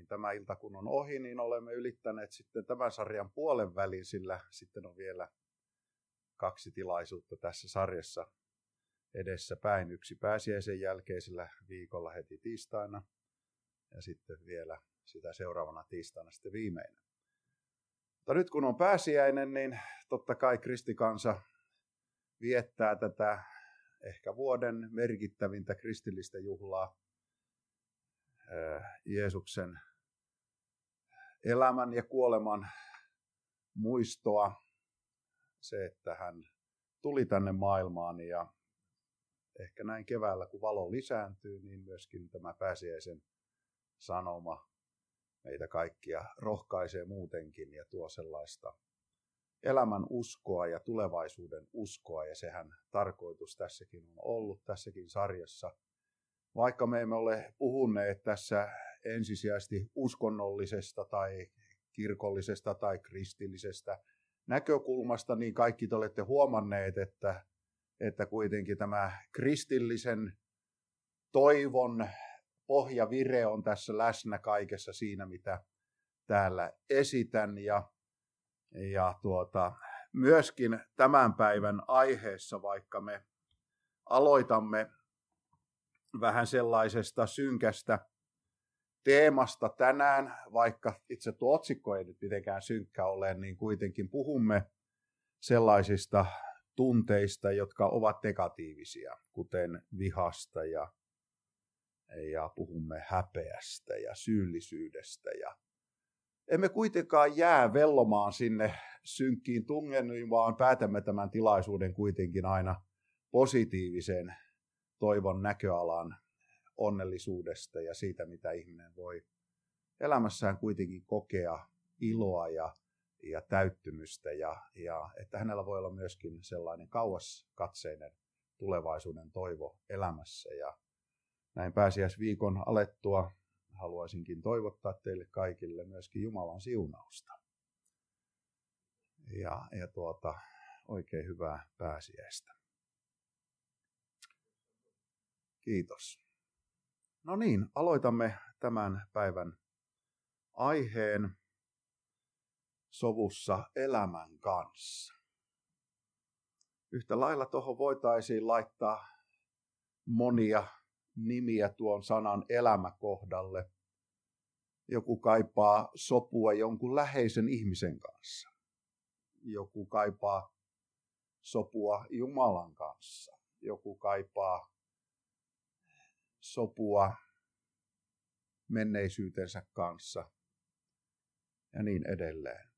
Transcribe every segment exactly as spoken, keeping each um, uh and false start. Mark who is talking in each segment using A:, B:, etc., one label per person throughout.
A: tämä ilta kun on ohi, niin olemme ylittäneet sitten tämän sarjan puolen välin, sillä sitten on vielä kaksi tilaisuutta tässä sarjassa edessä päin. Yksi pääsiäisen jälkeisellä viikolla heti tiistaina ja sitten vielä sitä seuraavana tiistaina sitten viimeinen. Mutta nyt kun on pääsiäinen, niin totta kai kristikansa viettää tätä ehkä vuoden merkittävintä kristillistä juhlaa, Jeesuksen elämän ja kuoleman muistoa, se, että hän tuli tänne maailmaan ja ehkä näin keväällä, kun valo lisääntyy, niin myöskin tämä pääsiäisen sanoma meitä kaikkia rohkaisee muutenkin ja tuo sellaista elämän uskoa ja tulevaisuuden uskoa, ja sehän tarkoitus tässäkin on ollut, tässäkin sarjassa. Vaikka me emme ole puhuneet tässä ensisijaisesti uskonnollisesta tai kirkollisesta tai kristillisestä näkökulmasta, niin kaikki te olette huomanneet, että, että kuitenkin tämä kristillisen toivon pohjavire on tässä läsnä kaikessa siinä, mitä täällä esitän. Ja, ja tuota, myöskin tämän päivän aiheessa, vaikka me aloitamme vähän sellaisesta synkästä teemasta tänään, vaikka itse tuo otsikko ei nyt mitenkään synkkä ole, niin kuitenkin puhumme sellaisista tunteista, jotka ovat negatiivisia, kuten vihasta ja, ja puhumme häpeästä ja syyllisyydestä. Ja emme kuitenkaan jää vellomaan sinne synkkiin tungeniin, vaan päätämme tämän tilaisuuden kuitenkin aina positiiviseen toivon näköalan onnellisuudesta ja siitä, mitä ihminen voi elämässään kuitenkin kokea iloa ja, ja täyttymystä, ja, ja että hänellä voi olla myöskin sellainen kauaskatseinen tulevaisuuden toivo elämässä. Ja näin pääsiäisviikon alettua haluaisinkin toivottaa teille kaikille myöskin Jumalan siunausta. Ja, ja tuota, oikein hyvää pääsiäistä. Kiitos. No niin, aloitamme tämän päivän aiheen sovussa elämän kanssa. Yhtä lailla tuohon voitaisiin laittaa monia nimiä tuon sanan elämä kohdalle. Joku kaipaa sopua jonkun läheisen ihmisen kanssa. Joku kaipaa sopua Jumalan kanssa. Joku kaipaa sopua menneisyytensä kanssa ja niin edelleen.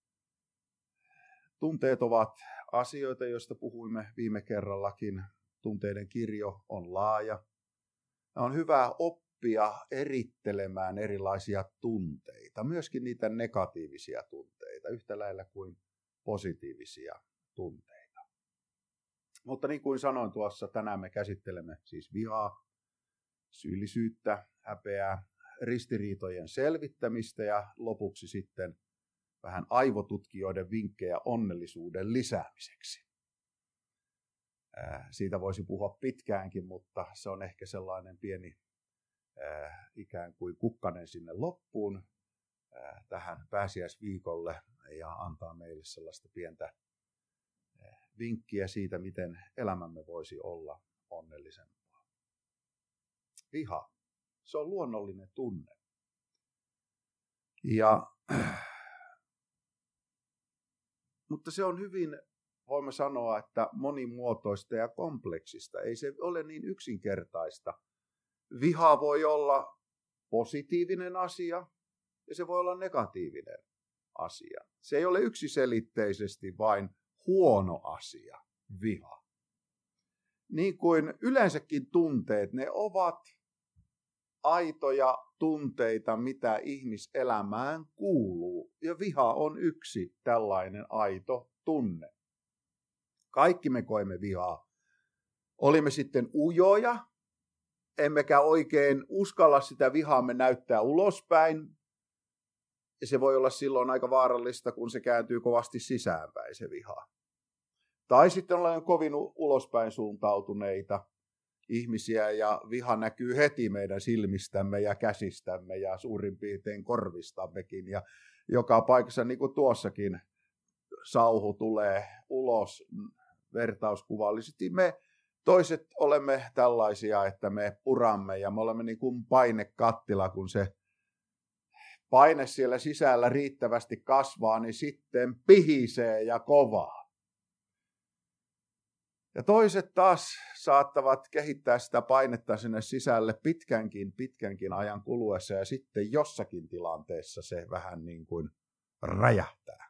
A: Tunteet ovat asioita, joista puhuimme viime kerrallakin. Tunteiden kirjo on laaja. On hyvä oppia erittelemään erilaisia tunteita, myöskin niitä negatiivisia tunteita, yhtä lailla kuin positiivisia tunteita. Mutta niin kuin sanoin tuossa, tänään me käsittelemme siis vihaa, syyllisyyttä, häpeää, ristiriitojen selvittämistä ja lopuksi sitten vähän aivotutkijoiden vinkkejä onnellisuuden lisäämiseksi. Ää, siitä voisi puhua pitkäänkin, mutta se on ehkä sellainen pieni ää, ikään kuin kukkanen sinne loppuun ää, tähän pääsiäisviikolle ja antaa meille sellaista pientä ää, vinkkiä siitä, miten elämämme voisi olla onnellisempaa. Viha, se on luonnollinen tunne. Ja, mutta se on hyvin, voimme sanoa, että monimuotoista ja kompleksista. Ei se ole niin yksinkertaista. Viha voi olla positiivinen asia ja se voi olla negatiivinen asia. Se ei ole yksiselitteisesti vain huono asia, viha. Niin kuin yleensäkin tunteet, ne ovat aitoja tunteita, mitä ihmiselämään kuuluu. Ja viha on yksi tällainen aito tunne. Kaikki me koemme vihaa. Olimme sitten ujoja, emmekä oikein uskalla sitä vihaamme näyttää ulospäin. Ja se voi olla silloin aika vaarallista, kun se kääntyy kovasti sisäänpäin se viha. Tai sitten ollaan kovin ulospäin suuntautuneita ihmisiä ja viha näkyy heti meidän silmistämme ja käsistämme ja suurin piirtein korvistammekin. Ja joka paikassa, niin kuin tuossakin, sauhu tulee ulos vertauskuvallisesti. Me toiset olemme tällaisia, että me puramme ja me olemme niin kuin painekattila, kun se paine siellä sisällä riittävästi kasvaa, niin sitten pihisee ja kovaa. Ja toiset taas saattavat kehittää sitä painetta sinne sisälle pitkänkin, pitkänkin ajan kuluessa ja sitten jossakin tilanteessa se vähän niin kuin räjähtää.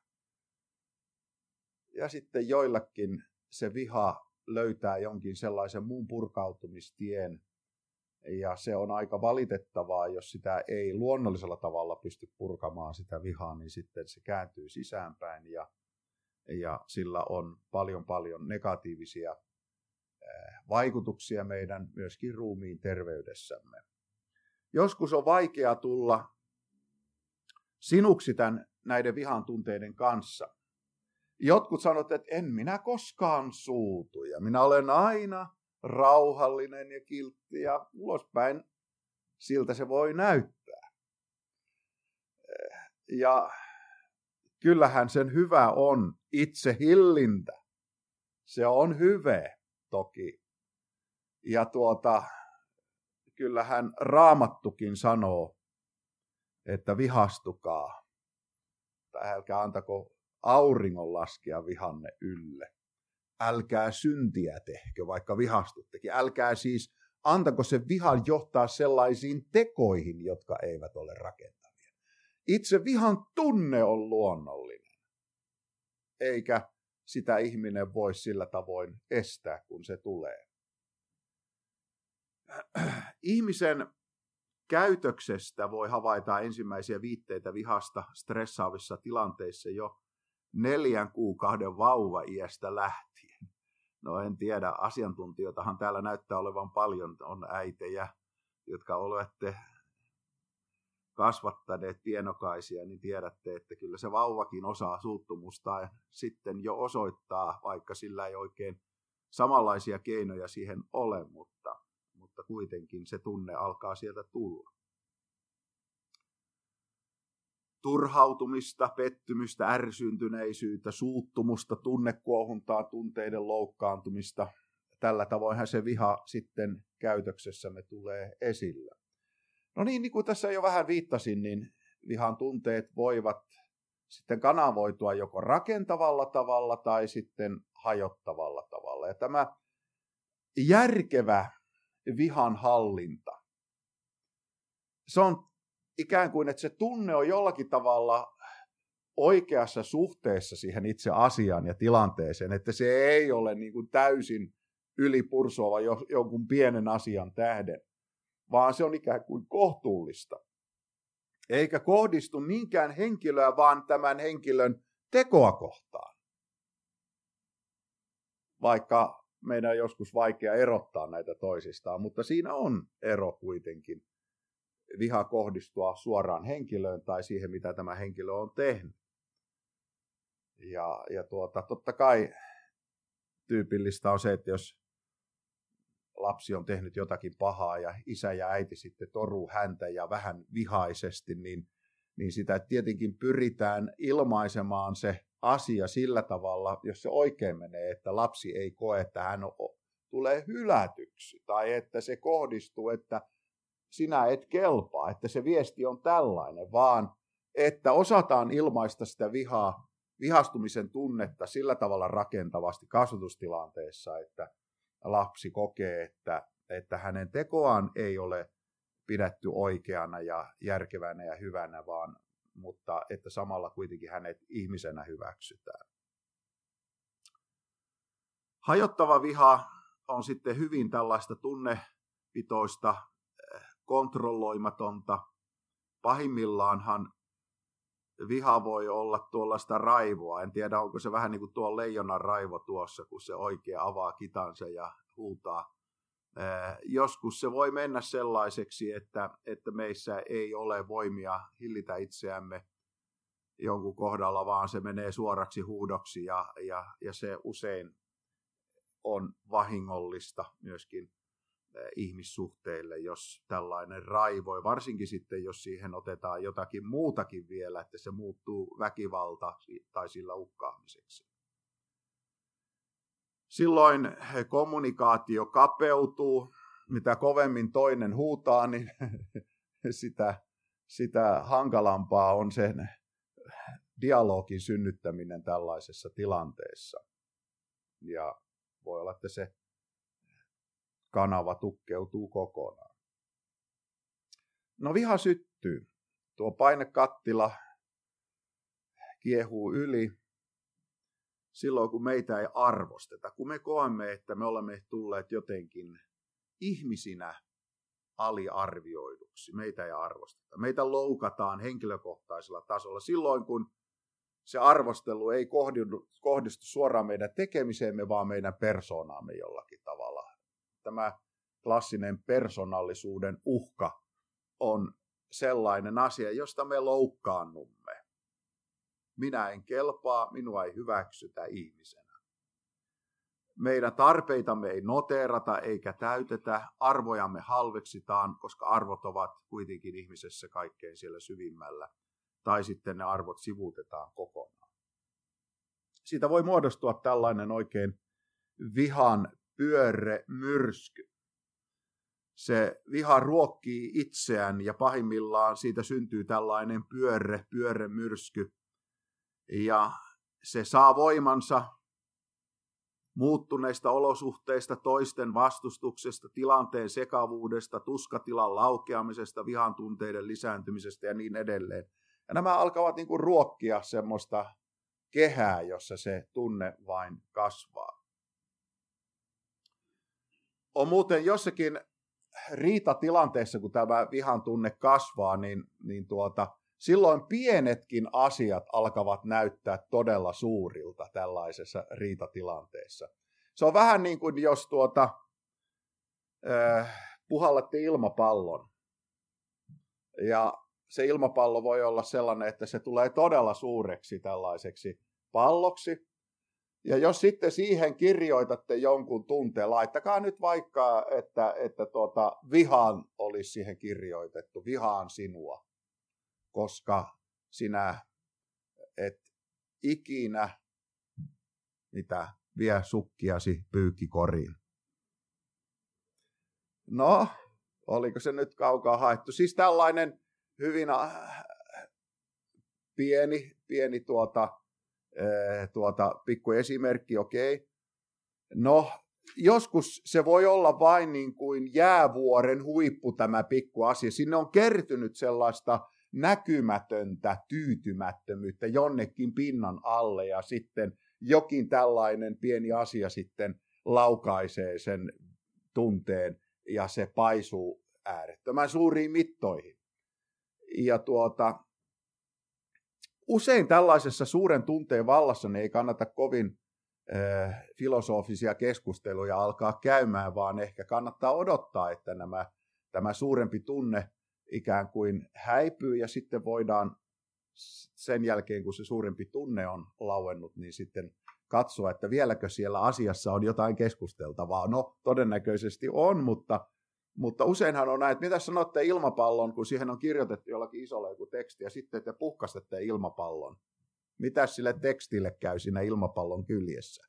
A: Ja sitten joillakin se viha löytää jonkin sellaisen muun purkautumistien ja se on aika valitettavaa, jos sitä ei luonnollisella tavalla pysty purkamaan sitä vihaa, niin sitten se kääntyy sisäänpäin ja ja sillä on paljon paljon negatiivisia vaikutuksia meidän myöskin ruumiin terveydessämme. Joskus on vaikea tulla sinuksi tämän, näiden vihan tunteiden kanssa. Jotkut sanovat, että en minä koskaan suutu ja minä olen aina rauhallinen ja kiltti ja ulospäin siltä se voi näyttää. Ja kyllähän sen hyvä on itse hillintä. Se on hyve toki. Ja tuota, kyllähän Raamattukin sanoo, että vihastukaa. Tai älkää antako auringon laskea vihanne ylle. Älkää syntiä tehkö, vaikka vihastuttekin. Älkää siis antako se vihan johtaa sellaisiin tekoihin, jotka eivät ole rakentavia. Itse vihan tunne on luonnollinen, eikä sitä ihminen voi sillä tavoin estää, kun se tulee. Ihmisen käytöksestä voi havaita ensimmäisiä viitteitä vihasta stressaavissa tilanteissa jo neljän kuukauden vauva-iästä lähtien. No en tiedä, asiantuntijoitahan täällä näyttää olevan paljon, on äitejä, jotka olette kasvattaneet pienokaisia, niin tiedätte, että kyllä se vauvakin osaa suuttumusta ja sitten jo osoittaa, vaikka sillä ei oikein samanlaisia keinoja siihen ole, mutta, mutta kuitenkin se tunne alkaa sieltä tulla. Turhautumista, pettymystä, ärsyntyneisyyttä, suuttumusta, tunnekuohuntaa, tunteiden loukkaantumista. Tällä tavoinhan se viha sitten käytöksessämme tulee esille. No niin, niin kuin tässä jo vähän viittasin, niin vihan tunteet voivat sitten kanavoitua joko rakentavalla tavalla tai sitten hajottavalla tavalla. Ja tämä järkevä vihan hallinta, se on ikään kuin, että se tunne on jollakin tavalla oikeassa suhteessa siihen itse asiaan ja tilanteeseen, että se ei ole niin kuin täysin ylipursuava jonkun pienen asian tähden, vaan se on ikään kuin kohtuullista. Eikä kohdistu niinkään henkilöä, vaan tämän henkilön tekoa kohtaan. Vaikka meidän on joskus vaikea erottaa näitä toisistaan, mutta siinä on ero kuitenkin. Viha kohdistua suoraan henkilöön tai siihen, mitä tämä henkilö on tehnyt. Ja, ja tuota, totta kai tyypillistä on se, että jos lapsi on tehnyt jotakin pahaa ja isä ja äiti sitten toruu häntä ja vähän vihaisesti, niin, niin sitä tietenkin pyritään ilmaisemaan se asia sillä tavalla, jos se oikein menee, että lapsi ei koe, että hän on, tulee hylätyksi tai että se kohdistuu, että sinä et kelpaa, että se viesti on tällainen, vaan että osataan ilmaista sitä vihaa, vihastumisen tunnetta sillä tavalla rakentavasti kasvatustilanteessa, että lapsi kokee, että, että hänen tekoaan ei ole pidetty oikeana ja järkevänä ja hyvänä, vaan, mutta että samalla kuitenkin hänet ihmisenä hyväksytään. Hajottava viha on sitten hyvin tällaista tunnepitoista, kontrolloimatonta. Pahimmillaanhan viha voi olla tuollaista raivoa. En tiedä, onko se vähän niin kuin tuo leijonan raivo tuossa, kun se oikein avaa kitansa ja huutaa. Joskus se voi mennä sellaiseksi, että, että meissä ei ole voimia hillitä itseämme jonkun kohdalla, vaan se menee suoraksi huudoksi ja, ja, ja se usein on vahingollista myöskin ihmissuhteille, jos tällainen raivoi, varsinkin sitten, jos siihen otetaan jotakin muutakin vielä, että se muuttuu väkivalta tai sillä uhkaamiseksi. Silloin kommunikaatio kapeutuu, mitä kovemmin toinen huutaa, niin sitä, sitä hankalampaa on sen dialogin synnyttäminen tällaisessa tilanteessa. Ja voi olla, että se kanava tukkeutuu kokonaan. No viha syttyy. Tuo painekattila kiehuu yli silloin, kun meitä ei arvosteta. Kun me koemme, että me olemme tulleet jotenkin ihmisinä aliarvioiduksi. Meitä ei arvosteta. Meitä loukataan henkilökohtaisella tasolla silloin, kun se arvostelu ei kohdistu suoraan meidän tekemiseemme, vaan meidän persoonaamme jollakin tavalla. Tämä klassinen persoonallisuuden uhka on sellainen asia, josta me loukkaannumme. Minä en kelpaa, minua ei hyväksytä ihmisenä. Meidän tarpeitamme ei noteerata eikä täytetä, arvojamme halveksitaan, koska arvot ovat kuitenkin ihmisessä kaikkein siellä syvimmällä. Tai sitten ne arvot sivuutetaan kokonaan. Siitä voi muodostua tällainen oikein vihan pyörremyrsky. Se viha ruokkii itseään ja pahimmillaan siitä syntyy tällainen pyörre, pyörremyrsky. Ja se saa voimansa muuttuneista olosuhteista, toisten vastustuksesta, tilanteen sekavuudesta, tuskatilan laukeamisesta, vihan tunteiden lisääntymisestä ja niin edelleen. Ja nämä alkavat niin kuin ruokkia semmoista kehää, jossa se tunne vain kasvaa. On muuten jossakin riitatilanteessa, kun tämä vihan tunne kasvaa, niin, niin tuota, silloin pienetkin asiat alkavat näyttää todella suurilta tällaisessa riitatilanteessa. Se on vähän niin kuin jos tuota, äh, puhallatte ilmapallon. Ja se ilmapallo voi olla sellainen, että se tulee todella suureksi tällaiseksi palloksi. Ja jos sitten siihen kirjoitatte jonkun tunteen, laittakaa nyt vaikka, että, että tuota, vihaan olisi siihen kirjoitettu, vihaan sinua, koska sinä et ikinä mitä vie sukkiasi pyykkikoriin. No, oliko se nyt kaukaa haettu? Siis tällainen hyvin äh, pieni, pieni tuota, äh, tuota, pikku esimerkki, okei. Okay. No, joskus se voi olla vain niin kuin jäävuoren huippu tämä pikku asia. Sinne on kertynyt sellaista näkymätöntä tyytymättömyyttä jonnekin pinnan alle ja sitten jokin tällainen pieni asia sitten laukaisee sen tunteen ja se paisuu äärettömän suuriin mittoihin. Ja tuota, usein tällaisessa suuren tunteen vallassa niin ei kannata kovin äh, filosofisia keskusteluja alkaa käymään, vaan ehkä kannattaa odottaa, että nämä, tämä suurempi tunne ikään kuin häipyy ja sitten voidaan sen jälkeen, kun se suurempi tunne on lauennut, niin sitten katsoa, että vieläkö siellä asiassa on jotain keskusteltavaa. No, todennäköisesti on, mutta, mutta useinhan on näin, että mitä sanotte ilmapallon, kun siihen on kirjoitettu jollakin isolla joku teksti, ja sitten te puhkastatte ilmapallon. Mitäs sille tekstille käy siinä ilmapallon kyljessä?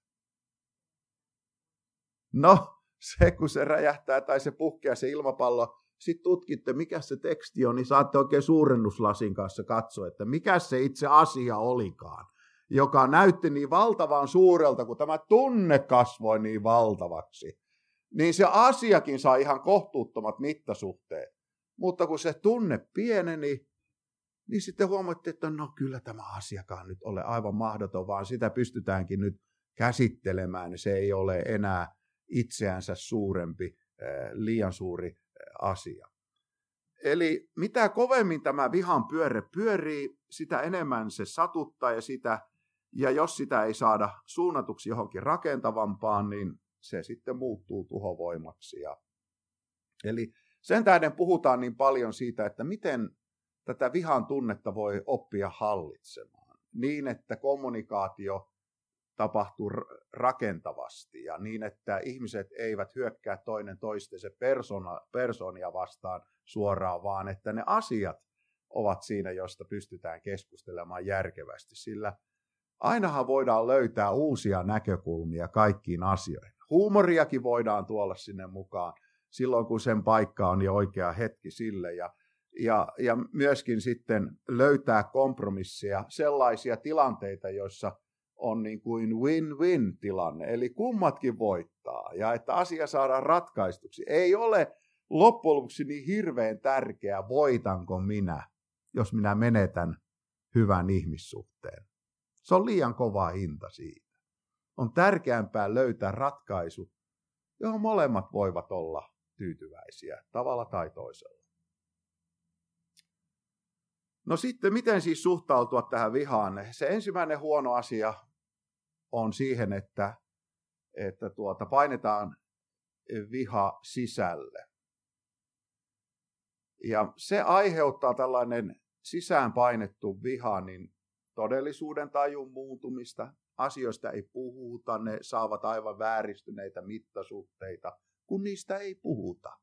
A: No, se kun se räjähtää tai se puhkeaa se ilmapallo, sitten tutkitte, mikä se teksti on, niin saatte oikein suurennuslasin kanssa katsoa, että mikä se itse asia olikaan, joka näytti niin valtavan suurelta, kun tämä tunne kasvoi niin valtavaksi. Niin se asiakin saa ihan kohtuuttomat mittasuhteet. Mutta kun se tunne pieneni, niin sitten huomattiin, että no kyllä tämä asiakaan nyt ole aivan mahdoton, vaan sitä pystytäänkin nyt käsittelemään. Se ei ole enää itseänsä suurempi, liian suuri asia. Eli mitä kovemmin tämä vihan pyörre pyörii, sitä enemmän se satuttaa ja, sitä, ja jos sitä ei saada suunnatuksi johonkin rakentavampaan, niin se sitten muuttuu tuhovoimaksi. Ja, eli sen tähden puhutaan niin paljon siitä, että miten tätä vihan tunnetta voi oppia hallitsemaan. Niin, että kommunikaatio tapahtuu rakentavasti ja niin, että ihmiset eivät hyökkää toinen toistensa persona, persoonia vastaan suoraan, vaan että ne asiat ovat siinä, josta pystytään keskustelemaan järkevästi, sillä ainahan voidaan löytää uusia näkökulmia kaikkiin asioihin. Huumoriakin voidaan tuolla sinne mukaan silloin, kun sen paikka on jo oikea hetki sille ja Ja, ja myöskin sitten löytää kompromisseja, sellaisia tilanteita, joissa on niin kuin win-win tilanne, eli kummatkin voittaa, ja että asia saadaan ratkaistuksi. Ei ole loppujen lopuksi niin hirveän tärkeää, voitanko minä, jos minä menetän hyvän ihmissuhteen. Se on liian kova hinta siitä. On tärkeämpää löytää ratkaisu, johon molemmat voivat olla tyytyväisiä tavalla tai toisella. No sitten, miten siis suhtautua tähän vihaan? Se ensimmäinen huono asia on siihen, että, että tuota, painetaan viha sisälle. Ja se aiheuttaa tällainen sisään painettu viha, niin todellisuuden tajun muuntumista. Asioista ei puhuta, ne saavat aivan vääristyneitä mittasuhteita, kun niistä ei puhuta.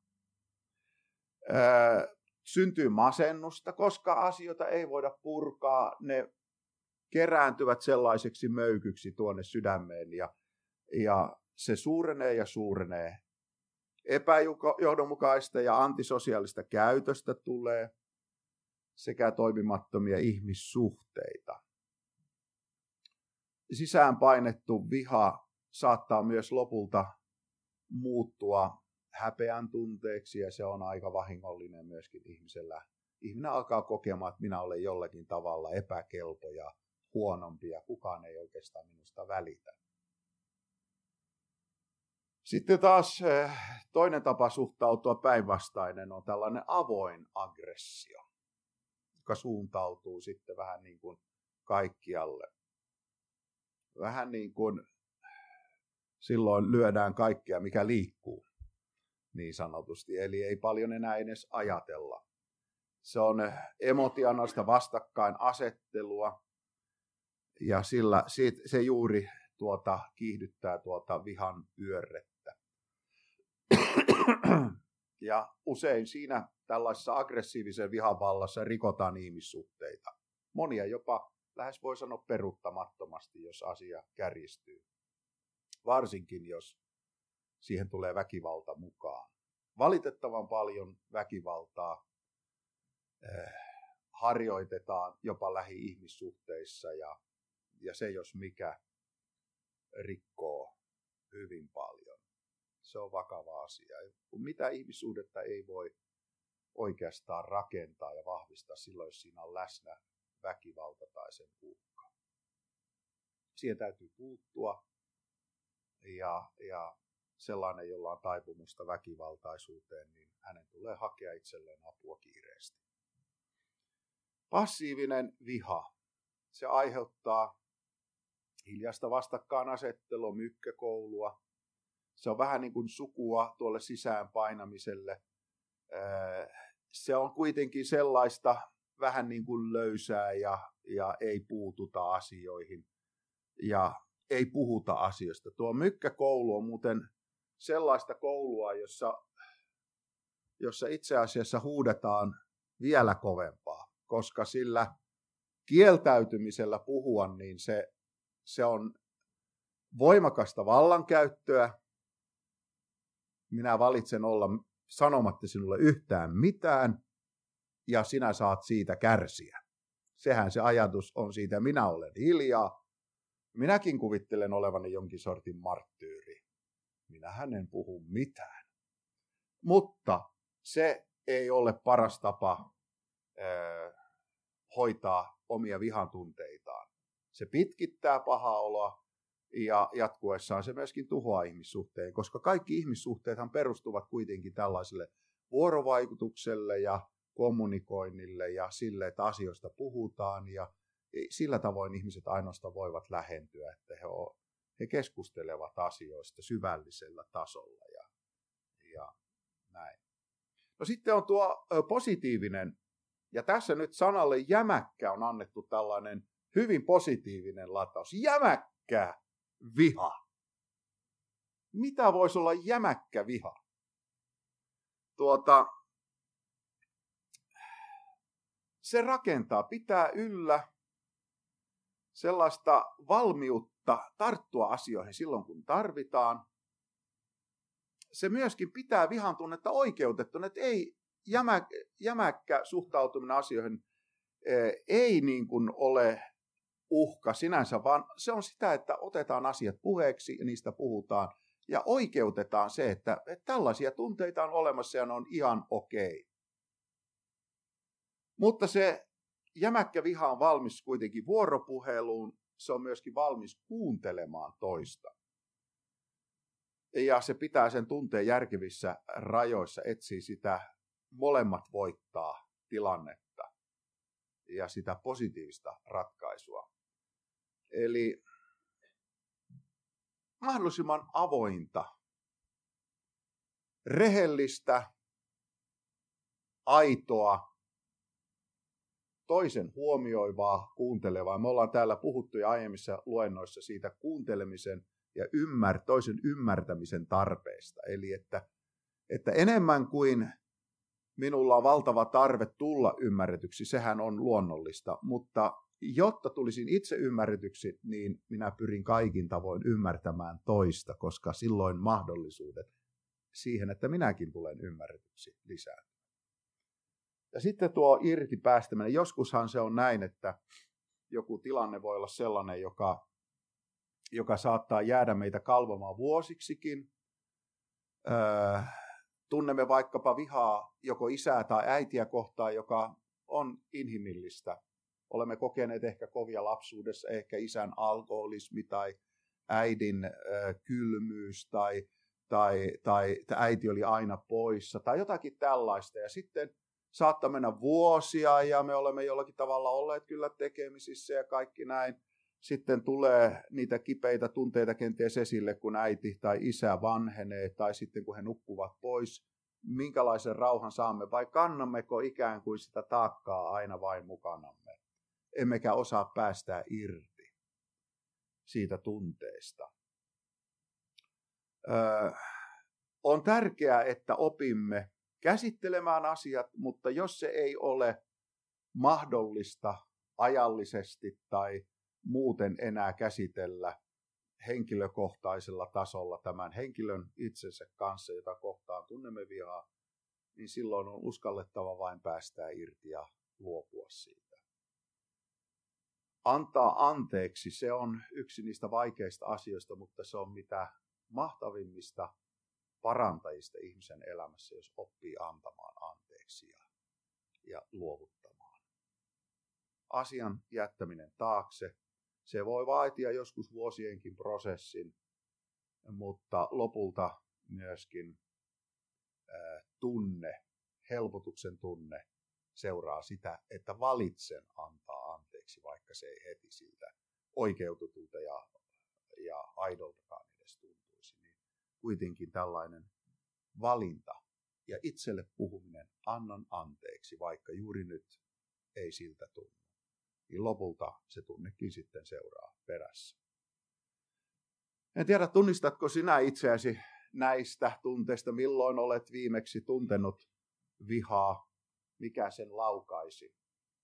A: Öö, Syntyy masennusta, koska asioita ei voida purkaa, ne kerääntyvät sellaiseksi möykyksi tuonne sydämeen ja, ja se suurenee ja suurenee. Epäjohdonmukaista ja antisosiaalista käytöstä tulee sekä toimimattomia ihmissuhteita. Sisään painettu viha saattaa myös lopulta muuttua häpeän tunteeksi ja se on aika vahingollinen myöskin ihmisellä. Ihminen alkaa kokemaan, että minä olen jollakin tavalla epäkelpo ja huonompi ja kukaan ei oikeastaan minusta välitä. Sitten taas toinen tapa suhtautua päinvastainen on tällainen avoin aggressio, joka suuntautuu sitten vähän niin kuin kaikkialle. Vähän niin kuin silloin lyödään kaikkea, mikä liikkuu. Niin sanotusti, eli ei paljon enää edes ajatella. Se on emotionaalista vastakkainasettelua, ja sillä se juuri tuota, kiihdyttää tuota vihan pyörrettä. Ja usein siinä tällaisessa aggressiivisen vihan vallassa rikotaan ihmissuhteita. Monia jopa lähes voi sanoa peruuttamattomasti, jos asia kärjistyy. Varsinkin jos siihen tulee väkivalta mukaan. Valitettavan paljon väkivaltaa eh, harjoitetaan jopa lähi-ihmissuhteissa ja, ja se jos mikä rikkoo hyvin paljon. Se on vakava asia. Mitä ihmissuhdetta ei voi oikeastaan rakentaa ja vahvistaa silloin, jos siinä on läsnä väkivalta tai sen uhka. Siihen täytyy puuttua ja, ja sellainen, jolla on taipumusta väkivaltaisuuteen, niin hänen tulee hakea itselleen apua kiireesti. Passiivinen viha. Se aiheuttaa hiljaista vastakkainasettelua, mykkäkoulua. Se on vähän niin kuin sukua tuolle sisään painamiselle. Se on kuitenkin sellaista vähän niin kuin löysää ja, ja ei puututa asioihin ja ei puhuta asioista. Tuo mykkäkoulu on muuten sellaista koulua, jossa, jossa itse asiassa huudetaan vielä kovempaa, koska sillä kieltäytymisellä puhua, niin se, se on voimakasta vallankäyttöä. Minä valitsen olla sanomatta sinulle yhtään mitään, ja sinä saat siitä kärsiä. Sehän se ajatus on siitä, minä olen hiljaa. Minäkin kuvittelen olevani jonkin sortin marttyyri. Minähän en puhu mitään. Mutta se ei ole paras tapa äh, hoitaa omia vihantunteitaan. Se pitkittää pahaa oloa ja jatkuessaan se myöskin tuhoaa ihmissuhteen, koska kaikki ihmissuhteethan perustuvat kuitenkin tällaiselle vuorovaikutukselle ja kommunikoinnille ja sille, että asioista puhutaan ja sillä tavoin ihmiset ainoastaan voivat lähentyä, että he, on, he keskustelevat asioista syvällisellä tasolla ja, ja näin. No sitten on tuo positiivinen, ja tässä nyt sanalle jämäkkä on annettu tällainen hyvin positiivinen lataus. Jämäkkä! viha. Mitä voisi olla jämäkkä viha? Tuota, se rakentaa, pitää yllä sellaista valmiutta tarttua asioihin silloin, kun tarvitaan. Se myöskin pitää vihan tunnetta oikeutettuna, että ei jämä, jämäkkä suhtautuminen asioihin ei niin kuin ole uhka sinänsä, vaan se on sitä, että otetaan asiat puheeksi ja niistä puhutaan ja oikeutetaan se, että, että tällaisia tunteita on olemassa ja ne on ihan okei. Mutta se jämäkkä viha on valmis kuitenkin vuoropuheluun, se on myöskin valmis kuuntelemaan toista. Ja se pitää sen tunteen järkevissä rajoissa, etsii sitä molemmat voittaa tilannetta ja sitä positiivista ratkaisua. Eli mahdollisimman avointa, rehellistä, aitoa, toisen huomioivaa, kuuntelevaa. Me ollaan täällä puhuttu jo aiemmissa luennoissa siitä kuuntelemisen ja ymmär, toisen ymmärtämisen tarpeesta. Eli että, että enemmän kuin minulla on valtava tarve tulla ymmärretyksi, sehän on luonnollista, mutta jotta tulisin itse ymmärretyksi, niin minä pyrin kaikin tavoin ymmärtämään toista, koska silloin mahdollisuudet siihen, että minäkin tulen ymmärretyksi lisää. Ja sitten tuo irti päästäminen. Joskushan se on näin, että joku tilanne voi olla sellainen, joka, joka saattaa jäädä meitä kalvamaan vuosiksikin. Öö, tunnemme vaikkapa vihaa joko isää tai äitiä kohtaan, joka on inhimillistä. Olemme kokeneet ehkä kovia lapsuudessa, ehkä isän alkoholismi tai äidin öö, kylmyys tai, tai, tai äiti oli aina poissa tai jotakin tällaista. Ja sitten saattaa mennä vuosia ja me olemme jollakin tavalla olleet kyllä tekemisissä ja kaikki näin. Sitten tulee niitä kipeitä tunteita kenties esille, kun äiti tai isä vanhenee tai sitten kun he nukkuvat pois. Minkälaisen rauhan saamme vai kannammeko ikään kuin sitä taakkaa aina vain mukanamme? Emmekä osaa päästää irti siitä tunteesta. Öö, on tärkeää, että opimme käsittelemään asiat, mutta jos se ei ole mahdollista ajallisesti tai muuten enää käsitellä henkilökohtaisella tasolla tämän henkilön itsensä kanssa, jota kohtaan tunnemme vihaa, niin silloin on uskallettava vain päästää irti ja luopua siitä. Antaa anteeksi, se on yksi niistä vaikeista asioista, mutta se on mitä mahtavimmista parantajista ihmisen elämässä, jos oppii antamaan anteeksi ja, ja luovuttamaan. Asian jättäminen taakse, se voi vaatia joskus vuosienkin prosessin, mutta lopulta myöskin ää, tunne, helpotuksen tunne seuraa sitä, että valitsen antaa anteeksi, vaikka se ei heti siltä oikeutetulta ja, ja aidoltakaan edes tuntuisi. Niin kuitenkin tällainen valinta ja itselle puhuminen, annan anteeksi, vaikka juuri nyt ei siltä tunnu. Niin lopulta se tunnekin sitten seuraa perässä. En tiedä, tunnistatko sinä itseäsi näistä tunteista, milloin olet viimeksi tuntenut vihaa, mikä sen laukaisi?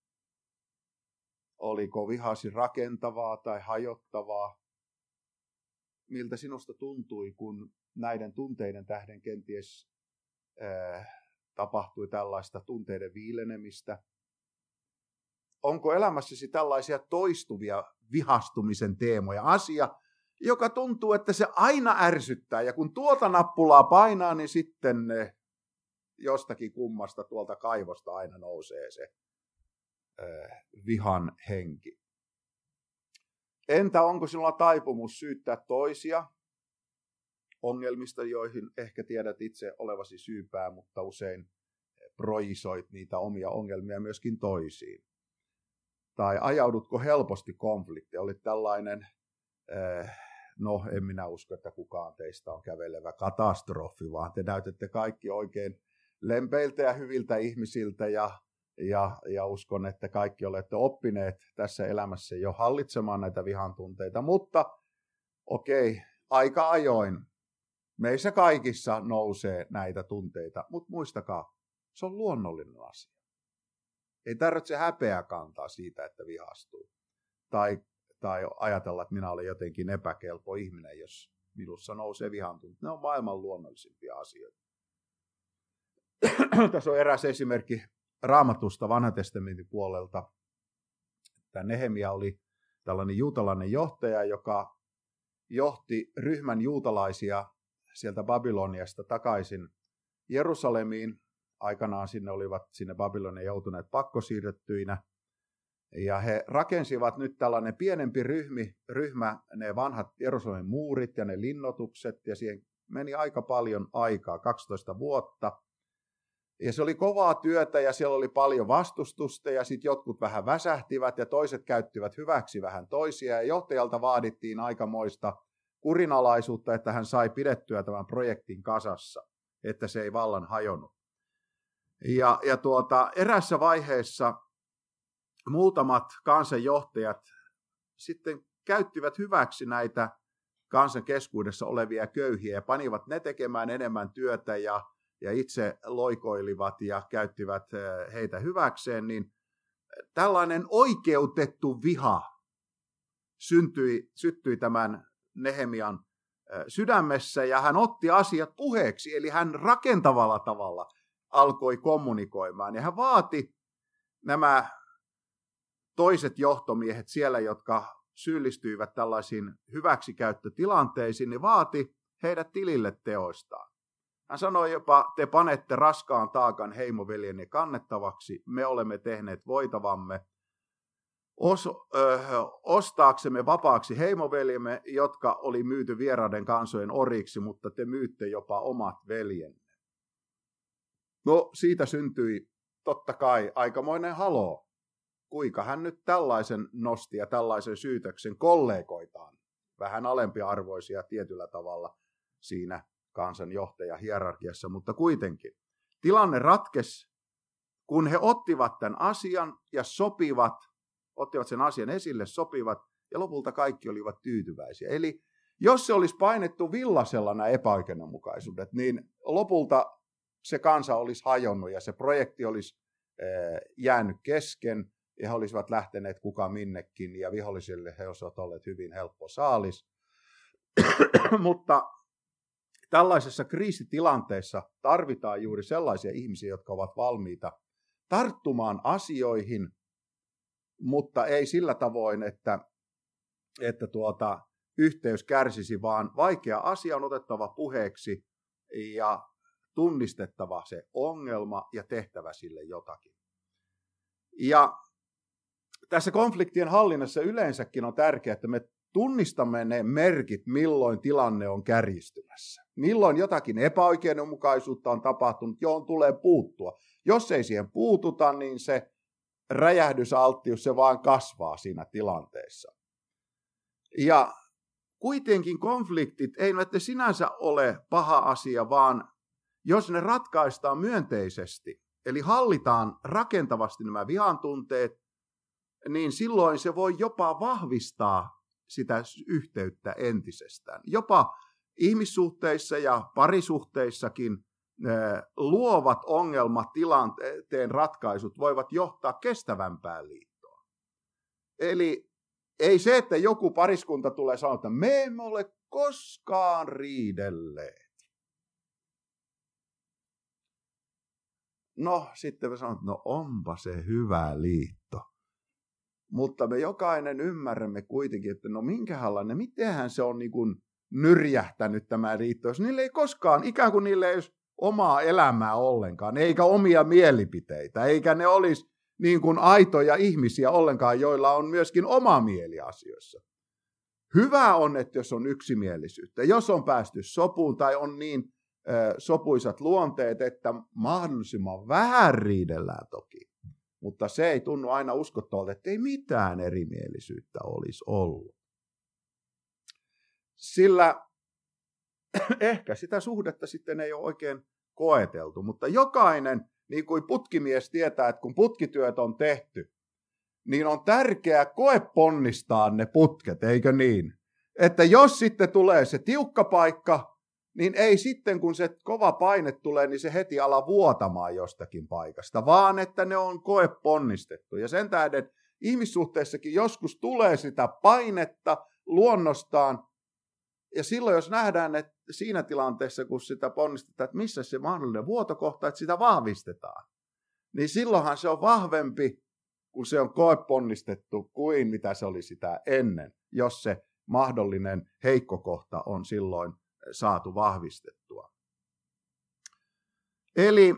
A: Oliko vihasi rakentavaa tai hajottavaa? Miltä sinusta tuntui, kun näiden tunteiden tähden kenties äh, tapahtui tällaista tunteiden viilenemistä? Onko elämässäsi tällaisia toistuvia vihastumisen teemoja? Asia, joka tuntuu, että se aina ärsyttää. Ja kun tuota nappulaa painaa, niin sitten jostakin kummasta tuolta kaivosta aina nousee se äh, vihan henki. Entä onko sinulla taipumus syyttää toisia ongelmista, joihin ehkä tiedät itse olevasi syypää, mutta usein projisoit niitä omia ongelmia myöskin toisiin? Tai ajaudutko helposti konfliktiin? Olit tällainen, no en minä usko, että kukaan teistä on kävelevä katastrofi, vaan te näytätte kaikki oikein lempeiltä ja hyviltä ihmisiltä ja, ja, ja uskon, että kaikki olette oppineet tässä elämässä jo hallitsemaan näitä vihan tunteita, mutta okei, aika ajoin meissä kaikissa nousee näitä tunteita, mutta muistakaa, se on luonnollinen asia. Ei tarvitse häpeää kantaa siitä, että vihastuu. Tai, tai ajatella, että minä olen jotenkin epäkelpo ihminen, jos minussa nousee vihan tunteita. Ne on maailman luonnollisimpia asioita. Tässä on eräs esimerkki Raamatusta Vanhan testamentin puolelta. Tämä Nehemia oli tällainen juutalainen johtaja, joka johti ryhmän juutalaisia sieltä Babyloniasta takaisin Jerusalemiin. Aikanaan sinne olivat sinne Babyloniin joutuneet pakkosiirrettyinä. Ja he rakensivat nyt tällainen pienempi ryhmi, ryhmä, ne vanhat Jerusalemin muurit ja ne linnoitukset. Ja siihen meni aika paljon aikaa, kaksitoista vuotta. Ja se oli kovaa työtä ja siellä oli paljon vastustusta ja sitten jotkut vähän väsähtivät ja toiset käyttivät hyväksi vähän toisia. Ja johtajalta vaadittiin aikamoista kurinalaisuutta, että hän sai pidettyä tämän projektin kasassa, että se ei vallan hajonnut. Ja, ja tuota, erässä vaiheessa muutamat kansanjohtajat sitten käyttivät hyväksi näitä kansan keskuudessa olevia köyhiä ja panivat ne tekemään enemmän työtä ja, ja itse loikoilivat ja käyttivät heitä hyväkseen, niin tällainen oikeutettu viha syntyi, syttyi tämän Nehemian sydämessä ja hän otti asiat puheeksi, eli hän rakentavalla tavalla alkoi kommunikoimaan ja hän vaati nämä toiset johtomiehet siellä, jotka syyllistyivät tällaisiin hyväksikäyttötilanteisiin, niin vaati heidät tilille teoistaan. Hän sanoi jopa, te panette raskaan taakan heimoveljenne kannettavaksi, me olemme tehneet voitavamme os, ö, ostaaksemme vapaaksi heimoveljemme, jotka oli myyty vieraiden kansojen oriksi, mutta te myytte jopa omat veljenne. No siitä syntyi totta kai aikamoinen haloo. Kuinka hän nyt tällaisen nosti ja tällaisen syytöksen kollegoitaan, vähän alempiarvoisia tietyllä tavalla siinä kansanjohtajahierarkiassa, mutta kuitenkin. Tilanne ratkesi, kun he ottivat tämän asian ja sopivat, ottivat sen asian esille, sopivat ja lopulta kaikki olivat tyytyväisiä. Eli jos se olisi painettu villasella nämä epäoikeudenmukaisuudet, niin lopulta se kansa olisi hajonnut ja se projekti olisi jäänyt kesken ja he olisivat lähteneet kuka minnekin ja vihollisille he olisivat olleet hyvin helppo saalis. Mutta tällaisessa kriisitilanteessa tarvitaan juuri sellaisia ihmisiä, jotka ovat valmiita tarttumaan asioihin, mutta ei sillä tavoin, että, että tuota, yhteys kärsisi, vaan vaikea asia on otettava puheeksi ja tunnistettava se ongelma ja tehtävä sille jotakin. Ja tässä konfliktien hallinnassa yleensäkin on tärkeää, että me tunnistamme ne merkit, milloin tilanne on kärjistymässä. Milloin jotakin epäoikeudenmukaisuutta on tapahtunut, johon tulee puuttua. Jos ei siihen puututa, niin se räjähdysalttius se vaan kasvaa siinä tilanteessa. Ja kuitenkin konfliktit eivät sinänsä ole paha asia, vaan jos ne ratkaistaan myönteisesti, eli hallitaan rakentavasti nämä vihantunteet, niin silloin se voi jopa vahvistaa sitä yhteyttä entisestään. Jopa ihmissuhteissa ja parisuhteissakin luovat ongelmat, tilanteen ratkaisut voivat johtaa kestävämpään liittoon. Eli ei se, että joku pariskunta tulee sanoa, että me emme ole koskaan riidelleet. No, sitten me sanotaan, että no onpa se hyvä liitto. Mutta me jokainen ymmärrämme kuitenkin, että no minkälainen, mitenhän se on niin kuin nyrjähtänyt tämä liitto, jos niille ei koskaan, ikään kuin niille ei olisi omaa elämää ollenkaan, eikä omia mielipiteitä, eikä ne olisi niin kuin aitoja ihmisiä ollenkaan, joilla on myöskin oma mieli asioissa. Hyvä on, että jos on yksimielisyyttä, jos on päästy sopuun tai on niin äh, sopuisat luonteet, että mahdollisimman vähän riidellään toki. Mutta se ei tunnu aina uskottavalta, että ei mitään erimielisyyttä olisi ollut. Sillä ehkä sitä suhdetta sitten ei ole oikein koeteltu, mutta jokainen, niin kuin putkimies tietää, että kun putkityöt on tehty, niin on tärkeää koeponnistaa ne putket, eikö niin? Että jos sitten tulee se tiukka paikka, niin ei sitten kun se kova paine tulee, niin se heti ala vuotamaan jostakin paikasta, vaan että ne on koeponnistettu. Ja sen tähden ihmissuhteissakin joskus tulee sitä painetta luonnostaan, ja silloin jos nähdään, että siinä tilanteessa, kun sitä ponnistetaan, että missä se mahdollinen vuotokohta, että sitä vahvistetaan, niin silloinhan se on vahvempi, kun se on koeponnistettu, kuin mitä se oli sitä ennen, jos se mahdollinen heikko kohta on silloin saatu vahvistettua. Eli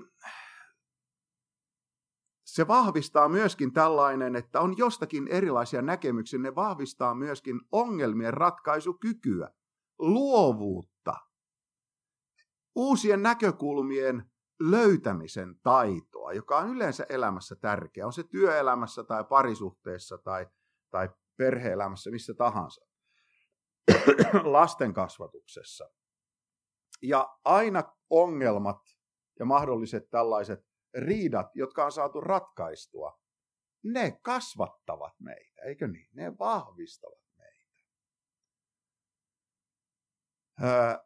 A: se vahvistaa myöskin tällainen, että on jostakin erilaisia näkemyksiä, ne vahvistaa myöskin ongelmien ratkaisukykyä, luovuutta, uusien näkökulmien löytämisen taitoa, joka on yleensä elämässä tärkeä, on se työelämässä tai parisuhteessa tai, tai perhe-elämässä, missä tahansa, lasten kasvatuksessa. Ja aina ongelmat ja mahdolliset tällaiset riidat, jotka on saatu ratkaistua, ne kasvattavat meitä, eikö niin? Ne vahvistavat meitä. Öö,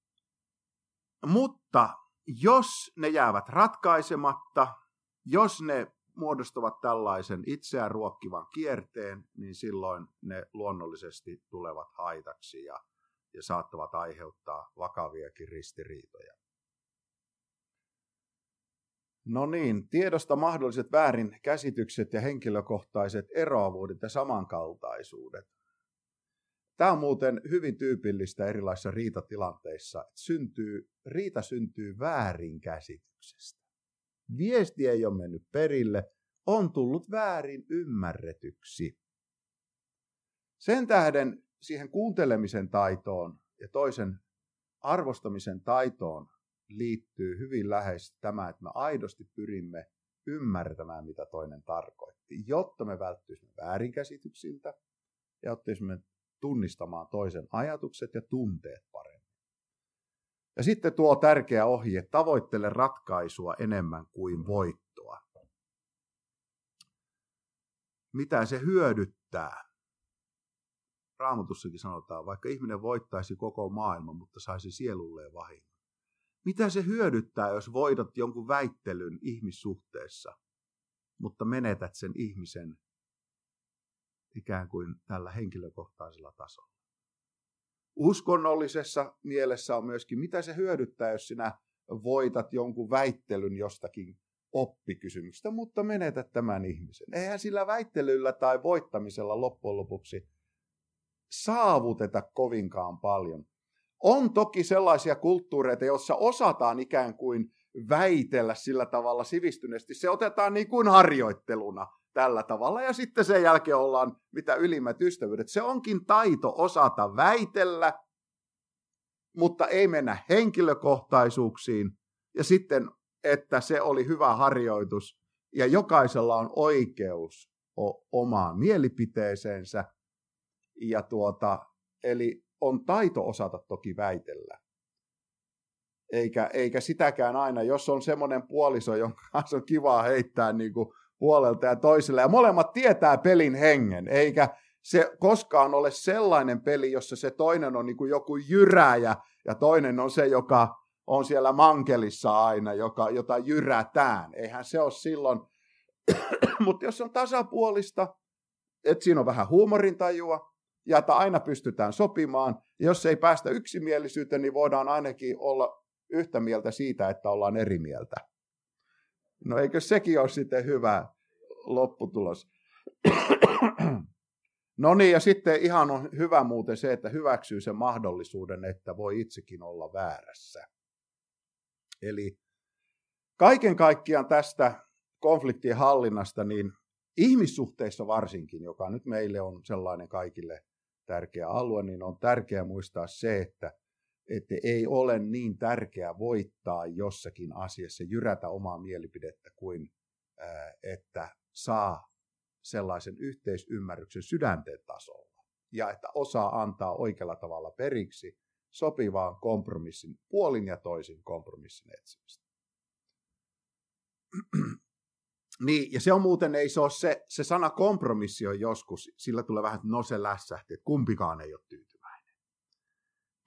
A: mutta jos ne jäävät ratkaisematta, jos ne muodostavat tällaisen itseään ruokkivan kierteen, niin silloin ne luonnollisesti tulevat haitaksi ja, ja saattavat aiheuttaa vakaviakin ristiriitoja. No niin, tiedosta mahdolliset väärinkäsitykset ja henkilökohtaiset eroavuudet ja samankaltaisuudet. Tämä on muuten hyvin tyypillistä erilaisissa riitatilanteissa. Syntyy, riita syntyy väärinkäsityksestä. Viesti ei ole mennyt perille, on tullut väärin ymmärretyksi. Sen tähden siihen kuuntelemisen taitoon ja toisen arvostamisen taitoon liittyy hyvin läheisesti tämä, että me aidosti pyrimme ymmärtämään, mitä toinen tarkoitti, jotta me välttyisimme väärinkäsityksiltä ja ottaisimme tunnistamaan toisen ajatukset ja tunteet paremmin. Ja sitten tuo tärkeä ohje, tavoittele ratkaisua enemmän kuin voittoa. Mitä se hyödyttää? Raamatussakin sanotaan, vaikka ihminen voittaisi koko maailman, mutta saisi sielulleen vahingon. Mitä se hyödyttää, jos voitat jonkun väittelyn ihmissuhteessa, mutta menetät sen ihmisen ikään kuin tällä henkilökohtaisella tasolla? Uskonnollisessa mielessä on myöskin, mitä se hyödyttää, jos sinä voitat jonkun väittelyn jostakin oppikysymyksestä, mutta menetät tämän ihmisen. Eihän sillä väittelyllä tai voittamisella loppujen lopuksi saavuteta kovinkaan paljon. On toki sellaisia kulttuureita, joissa osataan ikään kuin väitellä sillä tavalla sivistyneesti. Se otetaan niin kuin harjoitteluna tällä tavalla ja sitten sen jälkeen ollaan mitä ylimmät ystävyydet. Se onkin taito osata väitellä, mutta ei mennä henkilökohtaisuuksiin. Ja sitten, että se oli hyvä harjoitus ja jokaisella on oikeus o- omaan mielipiteeseensä. Ja tuota, eli on taito osata toki väitellä. Eikä, eikä sitäkään aina, jos on semmoinen puoliso, jonka kanssa on kivaa heittää niin kuin puolelta ja toiselle. Ja molemmat tietää pelin hengen, eikä se koskaan ole sellainen peli, jossa se toinen on niin kuin joku jyräjä ja toinen on se, joka on siellä mankelissa aina, joka, jota jyrätään. Eihän se ole silloin. Mutta jos on tasapuolista, että siinä on vähän huumorintajua, ja että aina pystytään sopimaan. Ja jos ei päästä yksimielisyyteen, niin voidaan ainakin olla yhtä mieltä siitä, että ollaan eri mieltä. No eikö sekin ole sitten hyvä lopputulos? No niin, ja sitten ihan on hyvä muuten se, että hyväksyy sen mahdollisuuden, että voi itsekin olla väärässä. Eli kaiken kaikkiaan tästä konfliktien hallinnasta, niin ihmissuhteissa varsinkin, joka nyt meille on sellainen kaikille tärkeä alue, niin on tärkeää muistaa se, että, että ei ole niin tärkeää voittaa jossakin asiassa, jyrätä omaa mielipidettä, kuin ää, että saa sellaisen yhteisymmärryksen sydänten tasolla. Ja että osaa antaa oikealla tavalla periksi sopivaan kompromissin, puolin ja toisin kompromissin etsimistä. Niin, ja se on muuten, ei se ole se, se sana kompromissi on joskus, sillä tulee vähän, että no se lässähti, että kumpikaan ei ole tyytyväinen.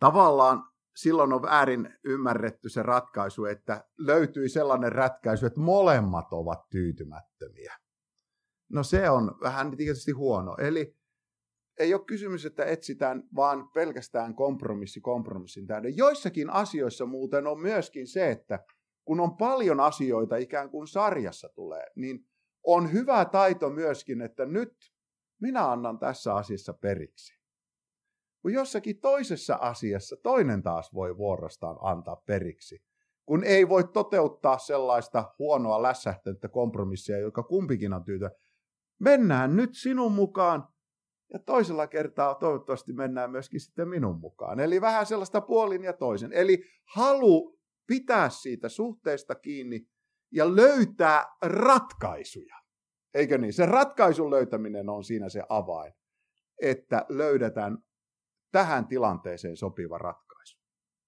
A: tavallaan silloin on väärin ymmärretty se ratkaisu, että löytyi sellainen ratkaisu, että molemmat ovat tyytymättömiä. No se on vähän tietysti huono. Eli ei ole kysymys, että etsitään vaan pelkästään kompromissi kompromissin tähden. Joissakin asioissa muuten on myöskin se, että kun on paljon asioita ikään kuin sarjassa tulee, niin on hyvä taito myöskin, että nyt minä annan tässä asiassa periksi. Kun jossakin toisessa asiassa toinen taas voi vuorostaan antaa periksi. Kun ei voi toteuttaa sellaista huonoa lässähtänyttä kompromissia, joka kumpikin on tyytyä. Mennään nyt sinun mukaan ja toisella kertaa toivottavasti mennään myöskin sitten minun mukaan. Eli vähän sellaista puolin ja toisen. Eli halu pitää siitä suhteesta kiinni ja löytää ratkaisuja. Eikö niin? Se ratkaisun löytäminen on siinä se avain, että löydetään tähän tilanteeseen sopiva ratkaisu.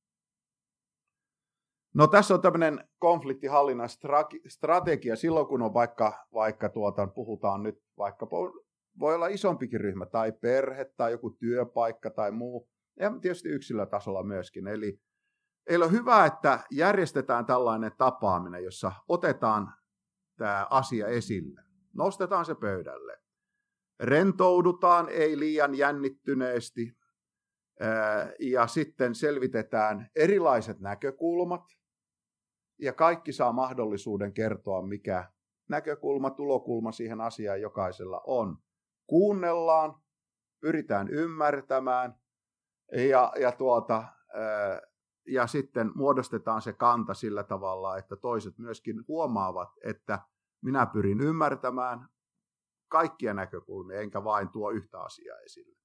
A: No tässä on tämmöinen konfliktihallinnan strategia silloin, kun on vaikka, vaikka tuota, puhutaan nyt vaikka, voi olla isompikin ryhmä tai perhe tai joku työpaikka tai muu, ja tietysti yksilötasolla myöskin. Eli, eli on hyvä, että järjestetään tällainen tapaaminen, jossa otetaan tämä asia esille. Nostetaan se pöydälle. Rentoudutaan, ei liian jännittyneesti. Ja sitten selvitetään erilaiset näkökulmat. Ja kaikki saa mahdollisuuden kertoa, mikä näkökulma, tulokulma siihen asiaan jokaisella on. Kuunnellaan, pyritään ymmärtämään ja, ja, tuota, ja sitten muodostetaan se kanta sillä tavalla, että toiset myöskin huomaavat, että minä pyrin ymmärtämään kaikkia näkökulmia, enkä vain tuo yhtä asiaa esille.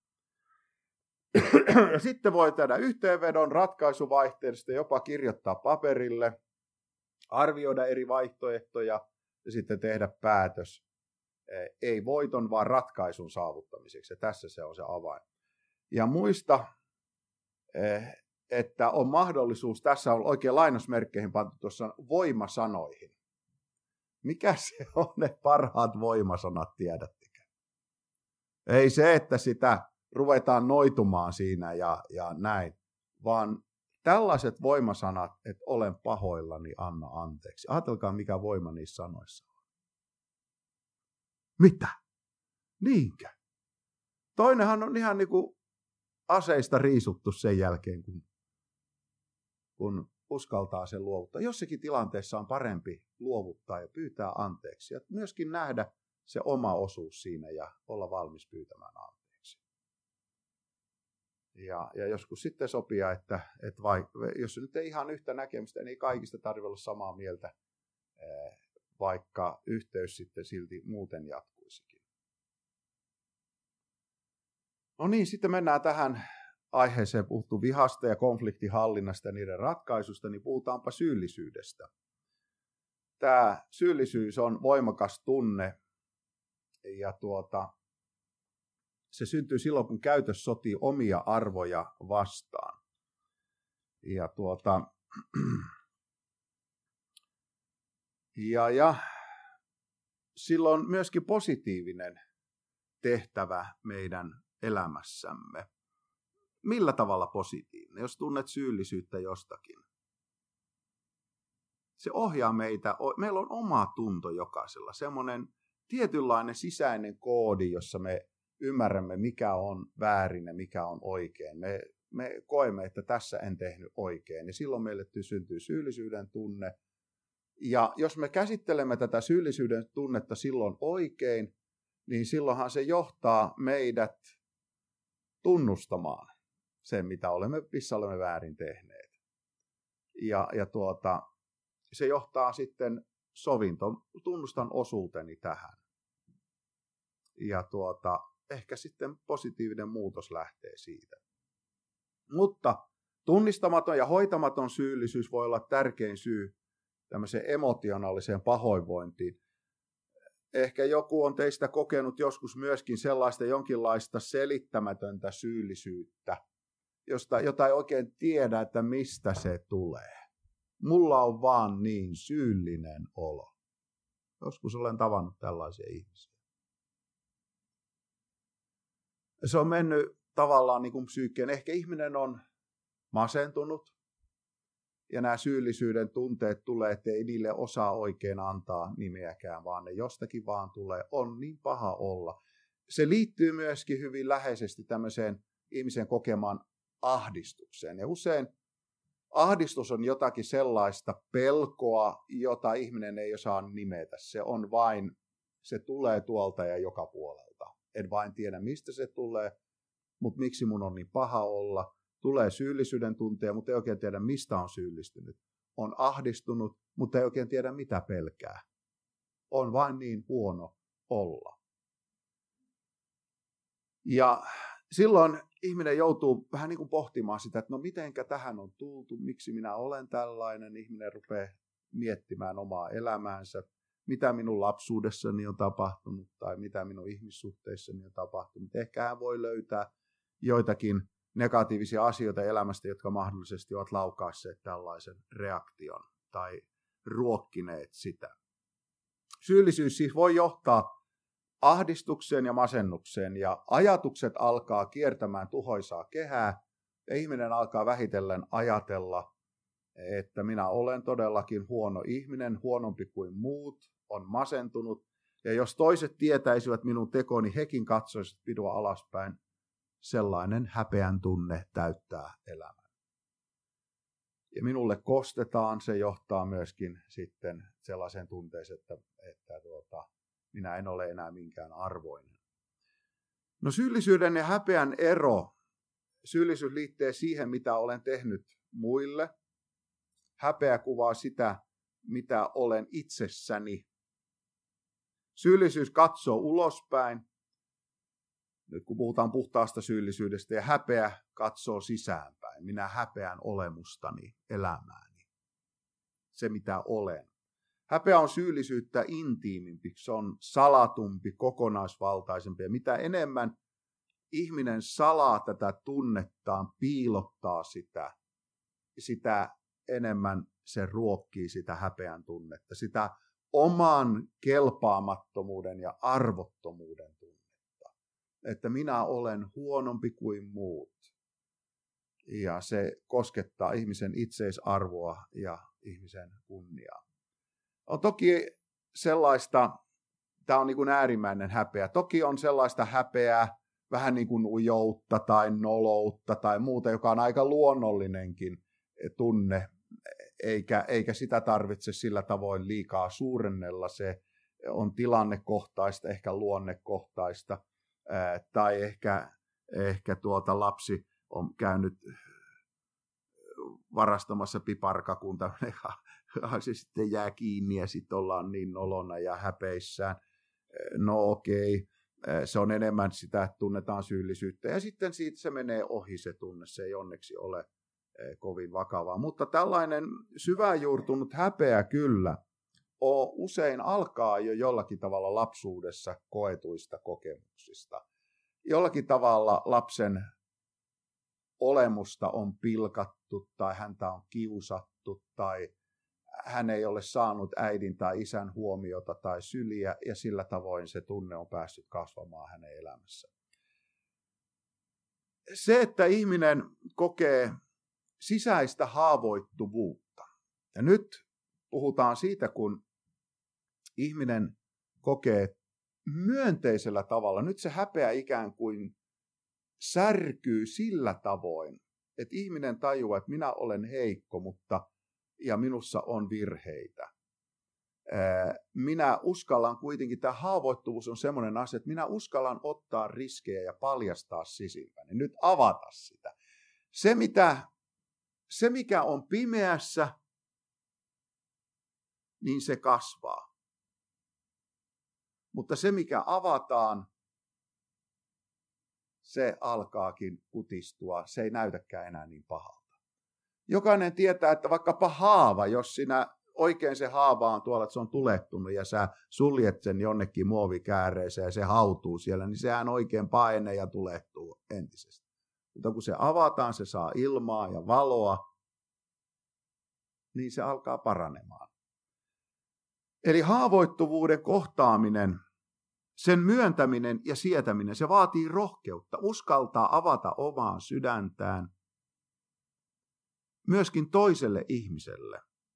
A: Ja sitten voi tehdä yhteenvedon ratkaisuvaihteesta, jopa kirjoittaa paperille, arvioida eri vaihtoehtoja ja sitten tehdä päätös. Ei voiton, vaan ratkaisun saavuttamiseksi. Ja tässä se on se avain. Ja muista, että on mahdollisuus, tässä on oikein lainausmerkkeihin pantu tuossa voimasanoihin. Mikä se on ne parhaat voimasanat, tiedättekö? Ei se, että sitä ruvetaan noitumaan siinä ja, ja näin, vaan tällaiset voimasanat, että olen pahoillani, anna anteeksi. Ajatelkaa, mikä voima niissä sanoissa on. Mitä? Niinkö? Toinenhan on ihan niin kuin aseista riisuttu sen jälkeen, kun, kun uskaltaa sen luovuttaa. Jossakin tilanteessa on parempi luovuttaa ja pyytää anteeksi. Ja myöskin nähdä se oma osuus siinä ja olla valmis pyytämään anteeksi. Ja, ja joskus sitten sopia, että, että vai, jos nyt ei ihan yhtä näkemystä, niin ei kaikista tarvitse olla samaa mieltä, vaikka yhteys sitten silti muuten jatkuisikin. No niin, sitten mennään tähän aiheeseen, puhuttu vihasta ja konfliktihallinnasta ja niiden ratkaisusta, niin puhutaanpa syyllisyydestä. Tämä syyllisyys on voimakas tunne ja tuota, se syntyy silloin, kun käytös sotii omia arvoja vastaan. Ja, tuota, ja, ja silloin myöskin positiivinen tehtävä meidän elämässämme. Millä tavalla positiivinen? Jos tunnet syyllisyyttä jostakin. Se ohjaa meitä. Meillä on oma tunto jokaisella. Semmoinen tietynlainen sisäinen koodi, jossa me ymmärrämme, mikä on väärin ja mikä on oikein. Me, me koemme, että tässä en tehnyt oikein. Ja silloin meille syntyy syyllisyyden tunne. Ja jos me käsittelemme tätä syyllisyyden tunnetta silloin oikein, niin silloinhan se johtaa meidät tunnustamaan sen, mitä olemme, missä olemme väärin tehneet. Ja, ja tuota, se johtaa sitten sovintoon. Tunnustan osuuteni tähän. Ja tuota, ehkä sitten positiivinen muutos lähtee siitä. Mutta tunnistamaton ja hoitamaton syyllisyys voi olla tärkein syy tämmöiseen emotionaaliseen pahoinvointiin. Ehkä joku on teistä kokenut joskus myöskin sellaista jonkinlaista selittämätöntä syyllisyyttä, josta, jota ei oikein tiedä, että mistä se tulee. Mulla on vaan niin syyllinen olo. Joskus olen tavannut tällaisia ihmisiä. Se on mennyt tavallaan niin kuin psyykkeen. Ehkä ihminen on masentunut. Ja nämä syyllisyyden tunteet tulee, että ei niille osaa oikein antaa nimeäkään, vaan ne jostakin vaan tulee. On niin paha olla. Se liittyy myöskin hyvin läheisesti tämmöiseen ihmisen kokemaan ahdistukseen. Ja usein ahdistus on jotakin sellaista pelkoa, jota ihminen ei osaa nimetä. Se on vain, se tulee tuolta ja joka puolelta. En vain tiedä, mistä se tulee, mutta miksi mun on niin paha olla. Tulee syyllisyyden tunteja, mutta ei oikein tiedä, mistä on syyllistynyt. On ahdistunut, mutta ei oikein tiedä, mitä pelkää. On vain niin huono olla. Ja silloin ihminen joutuu vähän niin kuin pohtimaan sitä, että no mitenkä tähän on tultu, miksi minä olen tällainen. Ihminen rupeaa miettimään omaa elämäänsä, mitä minun lapsuudessani on tapahtunut tai mitä minun ihmissuhteissani on tapahtunut. Ehkä hän voi löytää joitakin negatiivisia asioita elämästä, jotka mahdollisesti ovat laukaisseet tällaisen reaktion tai ruokkineet sitä. Syyllisyys siis voi johtaa ahdistukseen ja masennukseen, ja ajatukset alkaa kiertämään tuhoisaa kehää, ja ihminen alkaa vähitellen ajatella, että minä olen todellakin huono ihminen, huonompi kuin muut, on masentunut, ja jos toiset tietäisivät minun tekoni, hekin katsoisivat minua alaspäin. Sellainen häpeän tunne täyttää elämän. Ja minulle kostetaan, se johtaa myöskin sitten sellaiseen tunteeseen, että, että tuota, minä en ole enää minkään arvoinen. No syyllisyyden ja häpeän ero. Syyllisyys liittyy siihen, mitä olen tehnyt muille. Häpeä kuvaa sitä, mitä olen itsessäni. Syyllisyys katsoo ulospäin. Nyt kun puhutaan puhtaasta syyllisyydestä, ja häpeä katsoo sisäänpäin. Minä häpeän olemustani, elämääni. Se mitä olen. Häpeä on syyllisyyttä intiimimpi, se on salatumpi, kokonaisvaltaisempi. Ja mitä enemmän ihminen salaa tätä tunnettaan, piilottaa sitä, sitä enemmän se ruokkii sitä häpeän tunnetta, sitä oman kelpaamattomuuden ja arvottomuuden tunnetta. Että minä olen huonompi kuin muut. Ja se koskettaa ihmisen itseisarvoa ja ihmisen kunniaa. On toki sellaista, tämä on niin kuin äärimmäinen häpeä. Toki on sellaista häpeää, vähän niin kuin ujoutta tai noloutta tai muuta, joka on aika luonnollinenkin tunne, eikä, eikä sitä tarvitse sillä tavoin liikaa suurennella. Se on tilannekohtaista, ehkä luonnekohtaista. Tai ehkä, ehkä tuota lapsi on käynyt varastamassa piparkakun, se sitten jää kiinni ja sitten ollaan niin nolona ja häpeissään. No okei, se on enemmän sitä, että tunnetaan syyllisyyttä ja sitten siitä se menee ohi se tunne, se ei onneksi ole kovin vakavaa. Mutta tällainen syväjuurtunut häpeä kyllä o, usein alkaa jo jollakin tavalla lapsuudessa koetuista kokemuksista. Jollakin tavalla lapsen olemusta on pilkattu tai häntä on kiusattu tai hän ei ole saanut äidin tai isän huomiota tai syliä ja sillä tavoin se tunne on päässyt kasvamaan hänen elämässään. Se, että ihminen kokee sisäistä haavoittuvuutta. Ja nyt puhutaan siitä, kun ihminen kokee myönteisellä tavalla. Nyt se häpeä ikään kuin särkyy sillä tavoin, että ihminen tajuaa, että minä olen heikko, mutta ja minussa on virheitä. Minä uskallan kuitenkin, tämä haavoittuvuus on semmoinen asia, että minä uskallan ottaa riskejä ja paljastaa sisimpäni. Nyt avata sitä. Se, mitä, se mikä on pimeässä, niin se kasvaa. Mutta se, mikä avataan, se alkaakin kutistua. Se ei näytäkään enää niin pahalta. Jokainen tietää, että vaikkapa haava, jos sinä oikein se haava on tuolla, että se on tulehtunut ja sä suljet sen jonnekin muovikääreeseen ja se hautuu siellä, niin sehän oikein painee ja tulehtuu entisesti. Mutta kun se avataan, se saa ilmaa ja valoa, niin se alkaa paranemaan. Eli haavoittuvuuden kohtaaminen, sen myöntäminen ja sietäminen, se vaatii rohkeutta, uskaltaa avata omaa sydäntään myöskin toiselle ihmiselle.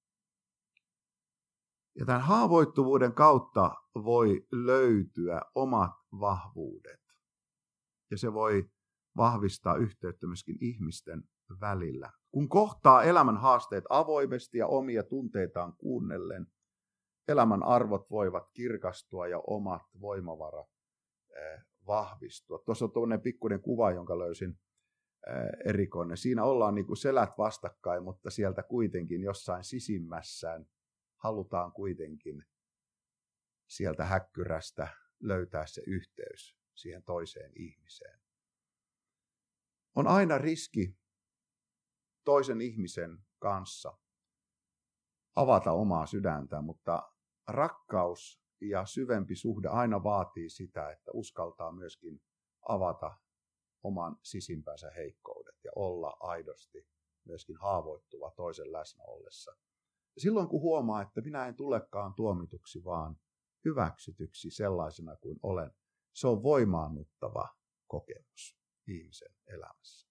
A: Ja tämän haavoittuvuuden kautta voi löytyä omat vahvuudet. Ja se voi vahvistaa yhteyttä myöskin ihmisten välillä. Kun kohtaa elämän haasteet avoimesti ja omia tunteitaan kuunnellen, elämän arvot voivat kirkastua ja omat voimavarat eh, vahvistua. Tuossa on tuollainen pikkuinen kuva, jonka löysin eh, erikoinen. Siinä ollaan niin kuin selät vastakkain, mutta sieltä kuitenkin jossain sisimmässään halutaan kuitenkin sieltä häkkyrästä löytää se yhteys siihen toiseen ihmiseen. On aina riski toisen ihmisen kanssa avata omaa sydäntä, mutta rakkaus ja syvempi suhde aina vaatii sitä, että uskaltaa myöskin avata oman sisimpänsä heikkoudet ja olla aidosti myöskin haavoittuva toisen läsnä ollessa. Ja silloin kun huomaa, että minä en tulekaan tuomituksi, vaan hyväksytyksi sellaisena kuin olen, se on voimaannuttava kokemus ihmisen elämässä.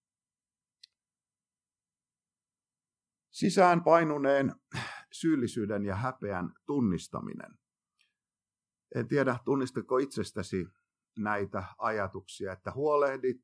A: Sisään painuneen syyllisyyden ja häpeän tunnistaminen. En tiedä, tunnistatko itsestäsi näitä ajatuksia, että huolehdit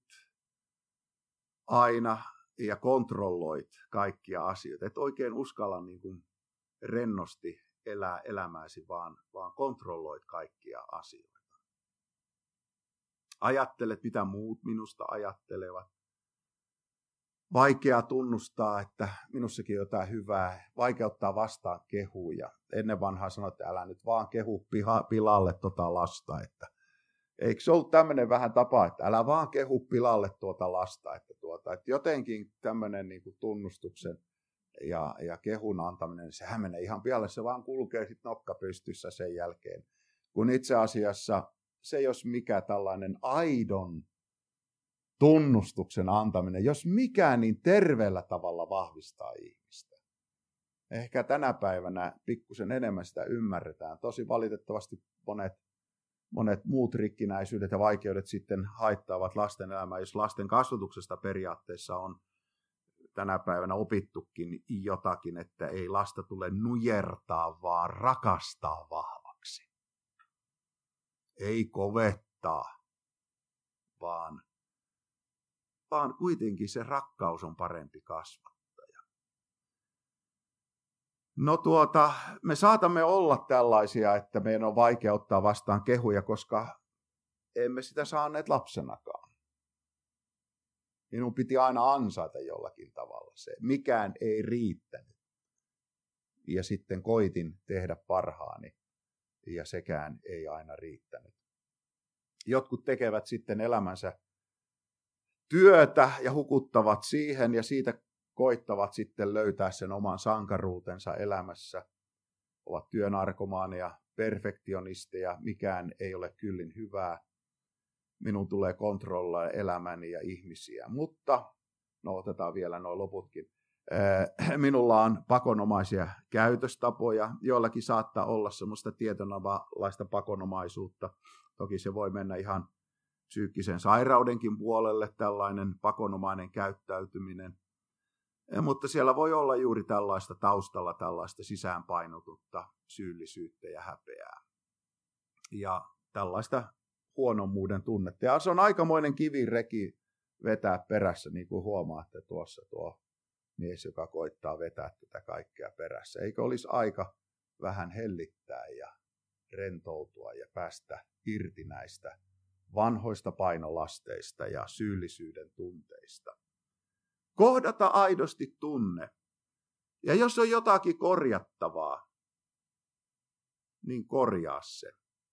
A: aina ja kontrolloit kaikkia asioita. Et oikein uskalla niin kuin rennosti elää elämääsi, vaan, vaan kontrolloit kaikkia asioita. Ajattelet, mitä muut minusta ajattelevat. Vaikea tunnustaa, että minussakin on jotain hyvää. Vaikea ottaa vastaan kehuja. Ennen vanhaa sanoi, että älä nyt vaan kehu piha, pilalle tota lasta. Että, eikö se ollut tämmöinen vähän tapa, että älä vaan kehu pilalle tuota lasta. Että, tuota, että jotenkin tämmöinen niin kuin tunnustuksen ja, ja kehun antaminen, sehän menee ihan pialle. Se vaan kulkee sitten nokka pystyssä sen jälkeen. Kun itse asiassa se, jos mikä tällainen aidon tunnustuksen antaminen, jos mikään, niin terveellä tavalla vahvistaa ihmistä. Ehkä tänä päivänä pikkusen enemmän sitä ymmärretään. Tosi valitettavasti monet, monet muut rikkinäisyydet ja vaikeudet sitten haittaavat lasten elämää, jos lasten kasvatuksesta periaatteessa on tänä päivänä opittukin jotakin, että ei lasta tule nujertaa, vaan rakastaa vahvaksi. Ei kovettaa, vaan vaan kuitenkin se rakkaus on parempi kasvattaja. No tuota, me saatamme olla tällaisia, että meidän on vaikea ottaa vastaan kehuja, koska emme sitä saaneet lapsenakaan. Minun piti aina ansaita jollakin tavalla se. Mikään ei riittänyt. Ja sitten koitin tehdä parhaani, ja sekään ei aina riittänyt. Jotkut tekevät sitten elämänsä työtä ja hukuttavat siihen ja siitä koittavat sitten löytää sen oman sankaruutensa elämässä. Ovat työnarkomaaneja, perfektionisteja, mikään ei ole kyllin hyvää. Minun tulee kontrolloida elämäni ja ihmisiä, mutta no otetaan vielä nuo loputkin. Minulla on pakonomaisia käytöstapoja, joillakin saattaa olla semmoista tietynlaista pakonomaisuutta. Toki se voi mennä ihan psyykkisen sairaudenkin puolelle tällainen pakonomainen käyttäytyminen. Ja, mutta siellä voi olla juuri tällaista taustalla, tällaista sisäänpainotutta syyllisyyttä ja häpeää. Ja tällaista huonommuuden tunnetta. Ja se on aikamoinen kivireki vetää perässä, niin kuin huomaatte tuossa tuo mies, joka koittaa vetää tätä kaikkea perässä. Eikö olisi aika vähän hellittää ja rentoutua ja päästä irti näistä vanhoista painolasteista ja syyllisyyden tunteista. Kohdata aidosti tunne. Ja jos on jotakin korjattavaa, niin korjaa se.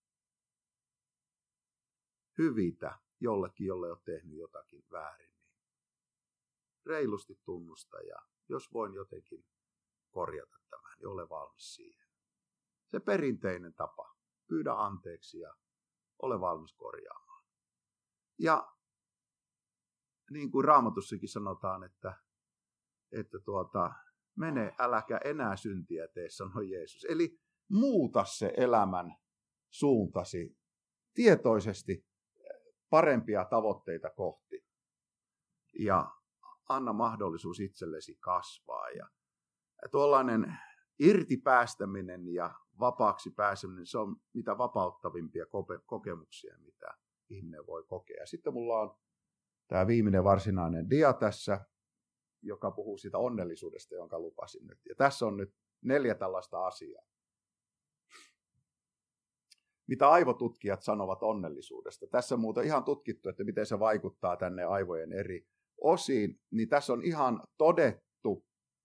A: Hyvitä jollekin, jolle on tehnyt jotakin väärin. Niin reilusti tunnusta ja jos voin jotenkin korjata tämän, niin ole valmis siihen. Se perinteinen tapa. Pyydä anteeksi ja ole valmis korjaamaan. Ja niin kuin Raamatussakin sanotaan, että, että tuota, mene, äläkä enää syntiä tee, sanoi Jeesus. Eli muuta se elämän suuntasi tietoisesti parempia tavoitteita kohti. Ja anna mahdollisuus itsellesi kasvaa. Ja tuollainen irtipäästäminen ja vapaaksi pääseminen, se on mitä vapauttavimpia kokemuksia, mitä ihminen voi kokea. Sitten mulla on tämä viimeinen varsinainen dia tässä, joka puhuu siitä onnellisuudesta, jonka lupasin nyt. Ja tässä on nyt neljä tällaista asiaa. Mitä aivotutkijat sanovat onnellisuudesta. Tässä on muuten ihan tutkittu, että miten se vaikuttaa tänne aivojen eri osiin. Niin tässä on ihan todettu,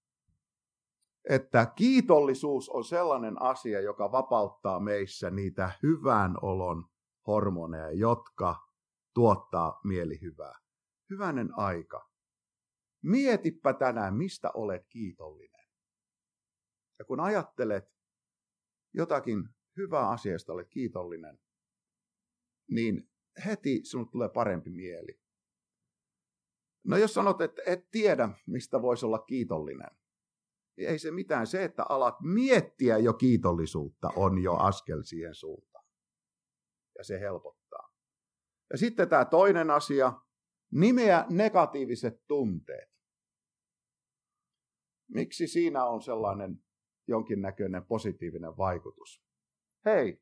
A: että kiitollisuus on sellainen asia, joka vapauttaa meissä niitä hyvän olon hormoneja, jotka tuottaa mielihyvää. Hyvänen aika. Mietipä tänään, mistä olet kiitollinen. Ja kun ajattelet jotakin hyvää asiasta, olet kiitollinen, niin heti sinulle tulee parempi mieli. No jos sanot, että et tiedä, mistä voisi olla kiitollinen, niin ei se mitään. Se, että alat miettiä jo kiitollisuutta, on jo askel siihen suuntaan. Ja se helpottaa. Ja sitten tämä toinen asia, nimeä negatiiviset tunteet. Miksi siinä on sellainen jonkinnäköinen positiivinen vaikutus? Hei,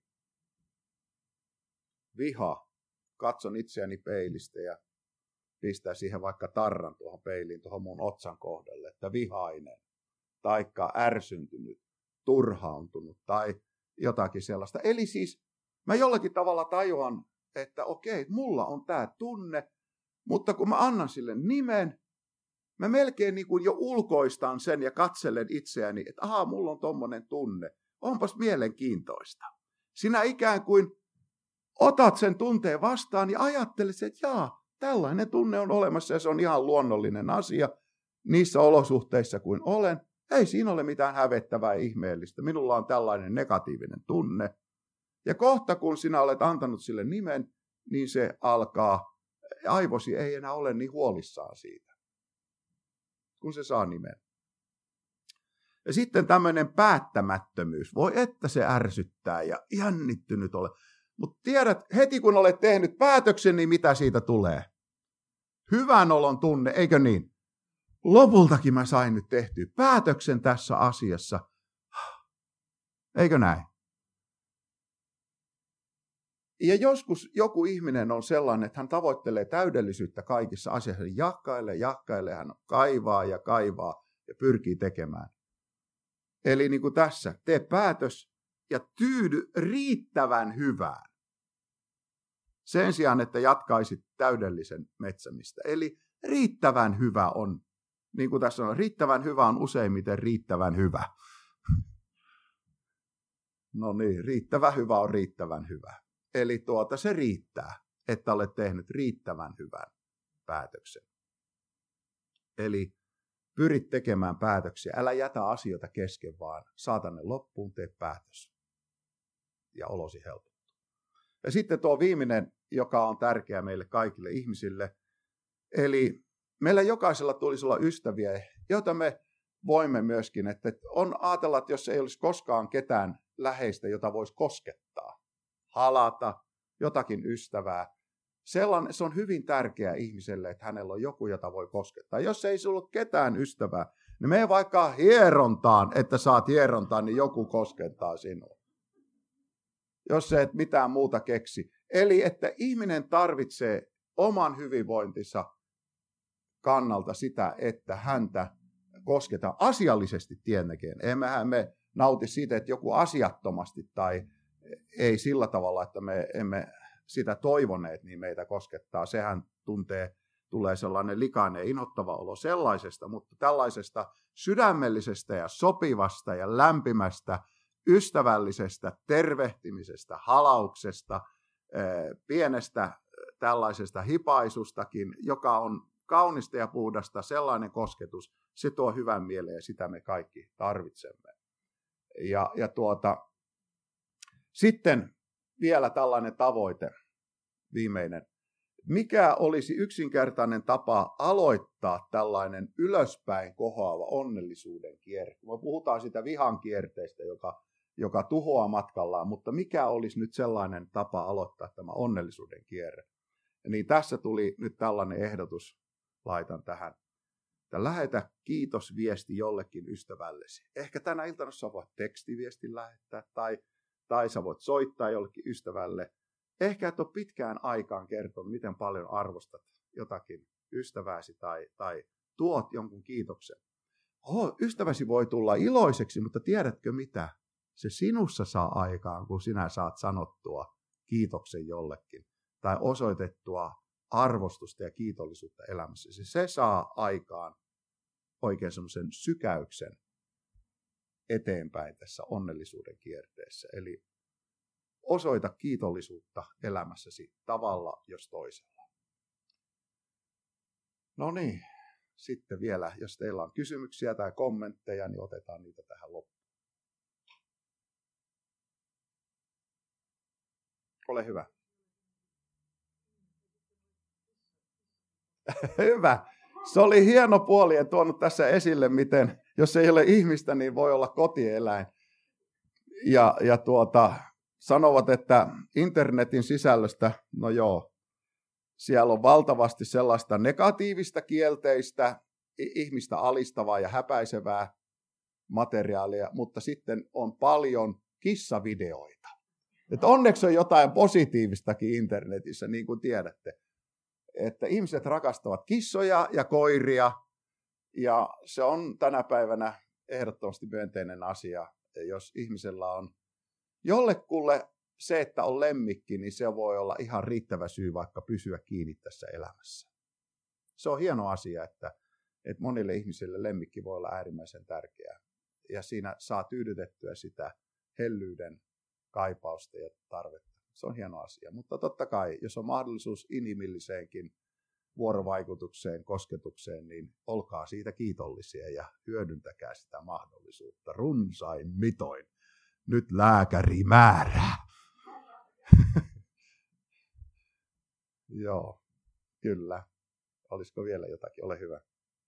A: viha. Katson itseäni peilistä ja pistää siihen vaikka tarran tuohon peiliin, tuohon mun otsan kohdalle, että vihainen, taikka ärsyntynyt, turhauntunut tai jotakin sellaista. Eli siis mä jollakin tavalla tajuan, että okei, mulla on tämä tunne, mutta kun mä annan sille nimen, mä melkein niin kuin jo ulkoistan sen ja katselen itseäni, että ahaa, mulla on tommonen tunne. Onpas mielenkiintoista. Sinä ikään kuin otat sen tunteen vastaan ja ajattelet, että jaa, tällainen tunne on olemassa ja se on ihan luonnollinen asia niissä olosuhteissa kuin olen. Ei siinä ole mitään hävettävää ja ihmeellistä. Minulla on tällainen negatiivinen tunne. Ja kohta kun sinä olet antanut sille nimen, niin se alkaa, aivosi ei enää ole niin huolissaan siitä, kun se saa nimen. Ja sitten tämmöinen päättämättömyys. Voi että se ärsyttää ja jännittynyt ole. Mutta tiedät, heti kun olet tehnyt päätöksen, niin mitä siitä tulee? Hyvän olon tunne, eikö niin? Lopultakin mä sain nyt tehtyä päätöksen tässä asiassa. Eikö näin? Ja joskus joku ihminen on sellainen, että hän tavoittelee täydellisyyttä kaikissa asioissa. Hän jahkailee, jahkailee, hän kaivaa ja kaivaa ja pyrkii tekemään. Eli niin kuin tässä, tee päätös ja tyydy riittävän hyvään. Sen sijaan, että jatkaisit täydellisen metsämistä. Eli riittävän hyvä on, niin kuin tässä on, riittävän hyvä on useimmiten riittävän hyvä. No niin, riittävän hyvä on riittävän hyvä. Eli tuota se riittää, että olet tehnyt riittävän hyvän päätöksen. Eli pyrit tekemään päätöksiä. Älä jätä asioita kesken, vaan saata ne loppuun, tee päätös. Ja olosi helpottuu. Ja sitten tuo viimeinen, joka on tärkeä meille kaikille ihmisille. Eli meillä jokaisella tulisi olla ystäviä, joita me voimme myöskin, että on ajatella, että jos ei olisi koskaan ketään läheistä, jota voisi koskettaa, halata, jotakin ystävää. Sellainen, se on hyvin tärkeää ihmiselle, että hänellä on joku, jota voi koskettaa. Jos ei sinulla ole ketään ystävää, niin mene vaikka hierontaan, että saat hierontaan, niin joku koskettaa sinua. Jos se et mitään muuta keksi. Eli että ihminen tarvitsee oman hyvinvointinsa kannalta sitä, että häntä kosketaan asiallisesti tietenkin. Emmehän me nauti siitä, että joku asiattomasti tai ei sillä tavalla, että me emme sitä toivoneet, niin meitä koskettaa. Sehän tuntee, tulee sellainen likainen, inhottava olo sellaisesta, mutta tällaisesta sydämellisestä ja sopivasta ja lämpimästä, ystävällisestä tervehtimisestä, halauksesta, pienestä tällaisesta hipaisustakin, joka on kaunista ja puhdasta, sellainen kosketus, se tuo hyvän mieleen ja sitä me kaikki tarvitsemme. Ja, ja tuota, sitten vielä tällainen tavoite, viimeinen. Mikä olisi yksinkertainen tapa aloittaa tällainen ylöspäin kohoava onnellisuuden kierre? Me puhutaan sitä vihan kierteestä, joka, joka tuhoaa matkallaan, mutta mikä olisi nyt sellainen tapa aloittaa tämä onnellisuuden kierre? Niin tässä tuli nyt tällainen ehdotus, laitan tähän. että lähetä kiitosviesti jollekin ystävällesi. Ehkä tänä iltana sä voit tekstiviestin lähettää tai, tai sä voit soittaa jollekin ystävälle. Ehkä et ole pitkään aikaan kertonut, miten paljon arvostat jotakin ystävääsi tai, tai tuot jonkun kiitoksen. Oho, ystäväsi voi tulla iloiseksi, mutta tiedätkö mitä? Se sinussa saa aikaan, kun sinä saat sanottua kiitoksen jollekin tai osoitettua arvostusta ja kiitollisuutta elämässä. Se saa aikaan oikein semmoisen sykäyksen eteenpäin tässä onnellisuuden kierteessä. Eli osoita kiitollisuutta elämässäsi tavalla jos toisella. No niin, sitten vielä, jos teillä on kysymyksiä tai kommentteja, niin otetaan niitä tähän loppuun. Ole hyvä. Hyvä. Se oli hieno puoli ja tuonut tässä esille, miten jos ei ole ihmistä, niin voi olla kotieläin. Ja, ja tuota, sanovat, että internetin sisällöstä, no joo, siellä on valtavasti sellaista negatiivista, kielteistä, ihmistä alistavaa ja häpäisevää materiaalia, mutta sitten on paljon kissavideoita. Et onneksi on jotain positiivistakin internetissä, niin kuin tiedätte. Että ihmiset rakastavat kissoja ja koiria, ja se on tänä päivänä ehdottomasti myönteinen asia. Jos ihmisellä on jollekulle se, että on lemmikki, niin se voi olla ihan riittävä syy vaikka pysyä kiinni tässä elämässä. Se on hieno asia, että, että monille ihmisille lemmikki voi olla äärimmäisen tärkeää. Ja siinä saa tyydytettyä sitä hellyyden kaipausta ja tarvetta. Se on hieno asia. Mutta totta kai, jos on mahdollisuus inhimilliseenkin vuorovaikutukseen, kosketukseen, niin olkaa siitä kiitollisia ja hyödyntäkää sitä mahdollisuutta runsain mitoin. Nyt lääkäri määrää. Joo, kyllä. Olisiko vielä jotakin? Ole hyvä.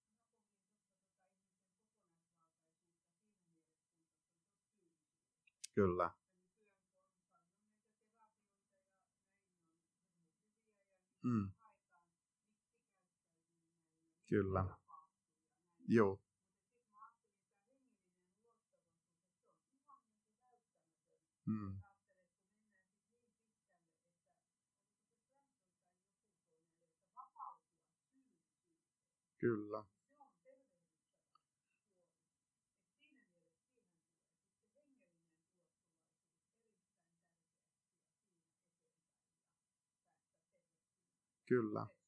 A: Kyllä. Mm. Kyllä. Joo. Mm. Kyllä. Kyllä.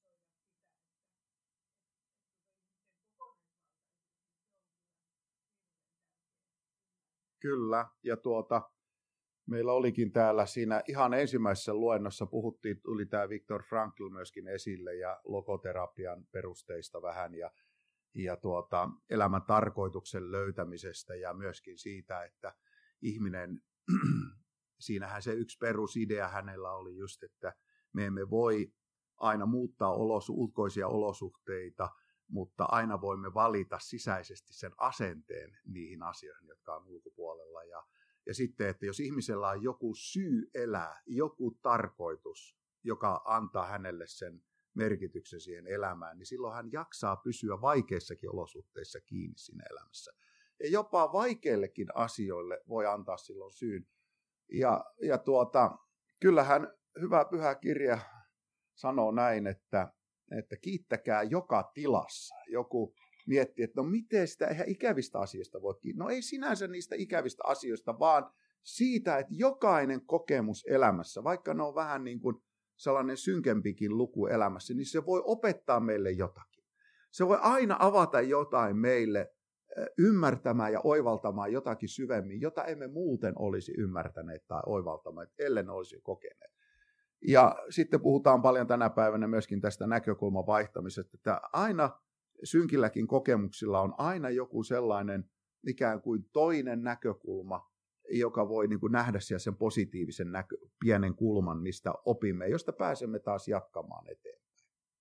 A: Kyllä, ja tuota, meillä olikin täällä siinä ihan ensimmäisessä luennossa puhuttiin, tuli tämä Viktor Frankl myöskin esille ja logoterapian perusteista vähän ja, ja tuota, elämän tarkoituksen löytämisestä ja myöskin siitä, että ihminen, siinähän se yksi perusidea hänellä oli just, että me emme voi aina muuttaa olos, ulkoisia olosuhteita, mutta aina voimme valita sisäisesti sen asenteen niihin asioihin, jotka on ulkopuolella. Ja, ja sitten, että jos ihmisellä on joku syy elää, joku tarkoitus, joka antaa hänelle sen merkityksen siihen elämään, niin silloin hän jaksaa pysyä vaikeissakin olosuhteissa kiinni siinä elämässä. Ja jopa vaikeillekin asioille voi antaa silloin syyn. Ja, ja tuota, kyllähän hyvä pyhä kirja sanoo näin, että että kiittäkää joka tilassa. Joku miettii, että no miten sitä eihän ikävistä asioista voi kiittää. No ei sinänsä niistä ikävistä asioista, vaan siitä, että jokainen kokemus elämässä, vaikka ne on vähän niin kuin sellainen synkempikin luku elämässä, niin se voi opettaa meille jotakin. Se voi aina avata jotain meille ymmärtämään ja oivaltamaan jotakin syvemmin, jota emme muuten olisi ymmärtäneet tai oivaltaneet, ellei ne olisi kokeneet. Ja sitten puhutaan paljon tänä päivänä myöskin tästä näkökulman vaihtamisesta, että aina synkilläkin kokemuksilla on aina joku sellainen ikään kuin toinen näkökulma, joka voi niin kuin nähdä siellä sen positiivisen näkö, pienen kulman, mistä opimme, josta pääsemme taas jatkamaan eteenpäin.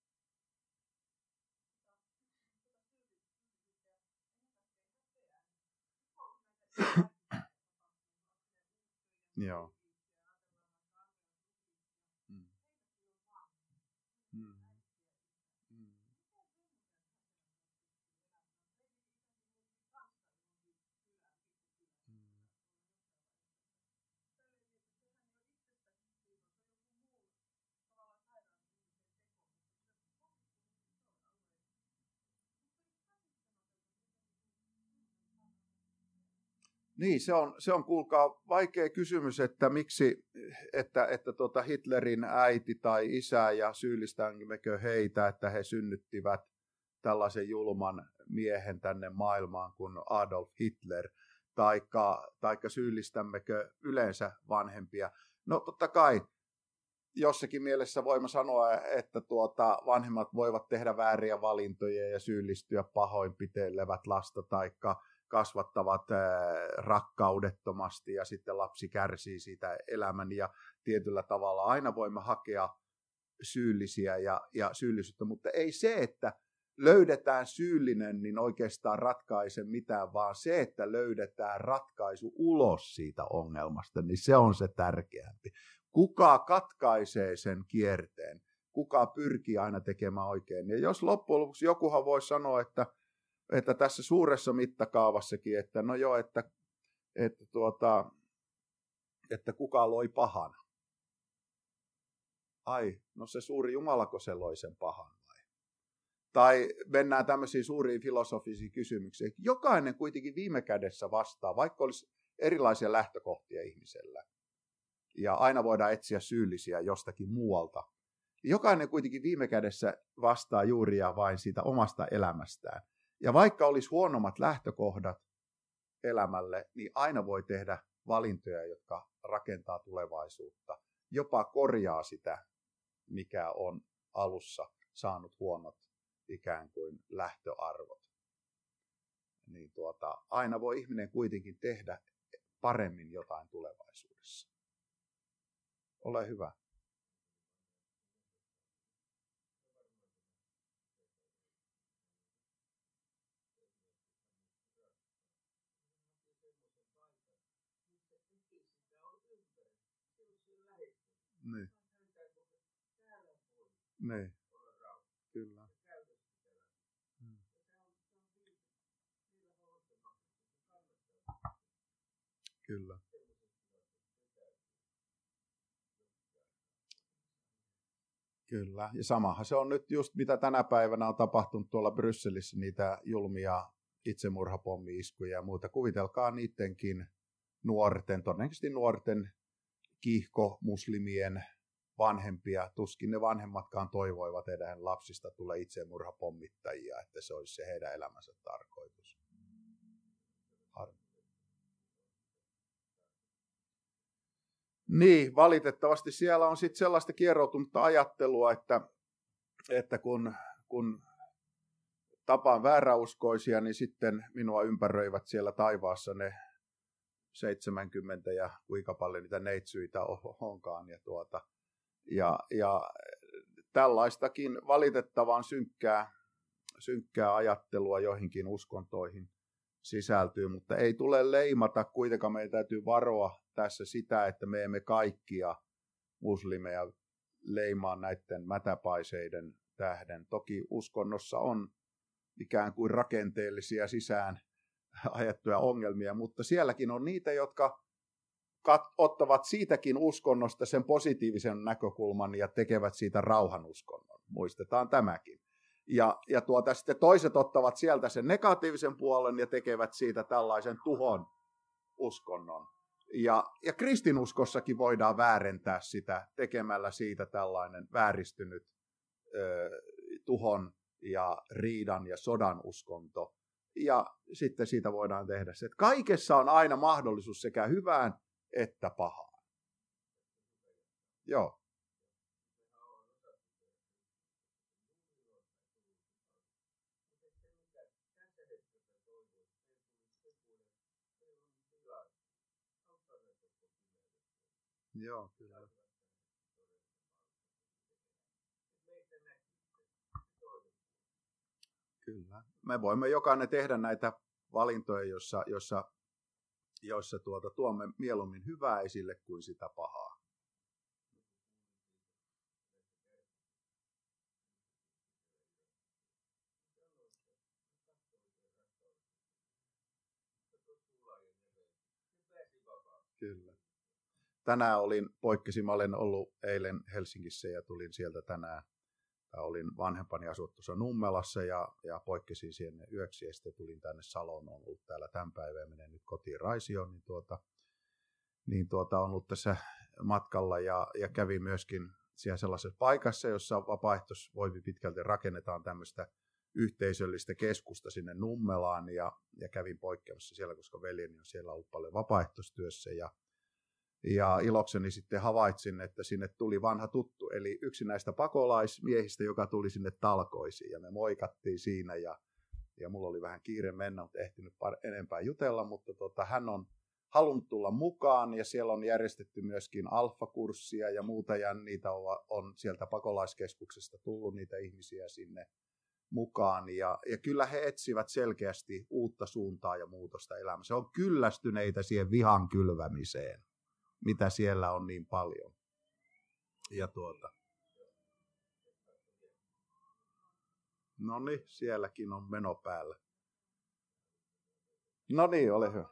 A: Joo. Niin, se on, se on kuulkaa vaikea kysymys, että miksi, että, että tuota Hitlerin äiti tai isä ja syyllistämmekö heitä, että he synnyttivät tällaisen julman miehen tänne maailmaan kuin Adolf Hitler, taikka, taikka syyllistämmekö yleensä vanhempia. No totta kai jossakin mielessä voimme sanoa, että tuota, vanhemmat voivat tehdä vääriä valintoja ja syyllistyä pahoinpitelevät lasta, taikka kasvattavat rakkaudettomasti ja sitten lapsi kärsii siitä elämän ja tietyllä tavalla aina voimme hakea syyllisiä ja, ja syyllisyyttä, mutta ei se, että löydetään syyllinen, niin oikeastaan ratkaise mitään, vaan se, että löydetään ratkaisu ulos siitä ongelmasta, niin se on se tärkeämpi. Kuka katkaisee sen kierteen? Kuka pyrkii aina tekemään oikein? Ja jos loppujen lopuksi jokuhan voi sanoa, että että tässä suuressa mittakaavassakin, että no joo, että, että, tuota, että kuka loi pahan? Ai, no se suuri Jumalako se loi sen pahan vai? Tai mennään tämmöisiin suuriin filosofisiin kysymyksiin. Jokainen kuitenkin viime kädessä vastaa, vaikka olisi erilaisia lähtökohtia ihmisellä. Ja aina voidaan etsiä syyllisiä jostakin muualta. Jokainen kuitenkin viime kädessä vastaa juuri ja vain siitä omasta elämästään. Ja vaikka olisi huonommat lähtökohdat elämälle, niin aina voi tehdä valintoja, jotka rakentaa tulevaisuutta. Jopa korjaa sitä, mikä on alussa saanut huonot ikään kuin lähtöarvot. Niin tuota, aina voi ihminen kuitenkin tehdä paremmin jotain tulevaisuudessa. Ole hyvä. Niin. Niin. Kyllä. Hmm. Kyllä. Kyllä. Ja samahan se on nyt just mitä tänä päivänä on tapahtunut tuolla Brysselissä, niitä julmia itsemurhapommi-iskuja ja muuta. Kuvitelkaa niidenkin nuorten, todennäköisesti nuorten kiihko muslimien vanhempia, tuskin ne vanhemmatkaan toivoivat, että heidän lapsista tulee itsemurhapommittajia, että se olisi se heidän elämänsä tarkoitus. Harmi. Niin, valitettavasti siellä on sitten sellaista kieroutunutta ajattelua, että, että kun, kun tapaan vääräuskoisia, niin sitten minua ympäröivät siellä taivaassa ne seitsemänkymmentä ja kuinka paljon niitä neitsyitä onkaan. Ja, tuota, ja, ja tällaistakin valitettavan synkkää, synkkää ajattelua joihinkin uskontoihin sisältyy, mutta ei tule leimata, kuitenkaan meidän täytyy varoa tässä sitä, että me emme kaikkia muslimeja leimaa näiden mätäpaiseiden tähden. Toki uskonnossa on ikään kuin rakenteellisia sisään ajettuja ongelmia, mutta sielläkin on niitä, jotka kat- ottavat siitäkin uskonnosta sen positiivisen näkökulman ja tekevät siitä rauhanuskonnon. Muistetaan tämäkin. Ja, ja tuota, sitten toiset ottavat sieltä sen negatiivisen puolen ja tekevät siitä tällaisen tuhon uskonnon. Ja, ja kristinuskossakin voidaan väärentää sitä tekemällä siitä tällainen vääristynyt ö, tuhon ja riidan ja sodan uskonto. Ja sitten siitä voidaan tehdä se, että kaikessa on aina mahdollisuus sekä hyvään että pahaan. Joo. Joo, kyllä. Kyllä. Me voimme jokainen tehdä näitä valintoja, joissa, joissa, joissa tuota, tuomme mieluummin hyvää esille kuin sitä pahaa. Kyllä. Tänään olin, poikkesin, mä olen ollut eilen Helsingissä ja tulin sieltä tänään, olin vanhempani asui tuossa Nummelassa ja, ja poikkesin sinne yöksi ja sitten tulin tänne Saloon, on ollut täällä tämän päivän ja menen nyt kotiin Raisioon, niin, tuota, niin tuota, on ollut tässä matkalla ja, ja kävin myöskin siellä sellaisessa paikassa, jossa vapaaehtoisvoimin pitkälti rakennetaan tämmöistä yhteisöllistä keskusta sinne Nummelaan ja, ja kävin poikkeamassa siellä, koska veljeni on siellä ollut paljon vapaaehtoistyössä ja Ja ilokseni sitten havaitsin, että sinne tuli vanha tuttu, eli yksi näistä pakolaismiehistä, joka tuli sinne talkoisiin. Ja me moikattiin siinä, ja, ja mulla oli vähän kiire mennä, mutta ehtinyt par- enempää jutella. Mutta tota, hän on halunnut tulla mukaan, ja siellä on järjestetty myöskin alfakurssia ja muuta, ja niitä on, on sieltä pakolaiskeskuksesta tullut niitä ihmisiä sinne mukaan. Ja, ja kyllä he etsivät selkeästi uutta suuntaa ja muutosta elämässä. He on kyllästyneitä siihen vihan kylvämiseen, mitä siellä on niin paljon. Ja tuota. No niin, sielläkin on meno päällä. No niin, ole hyvä.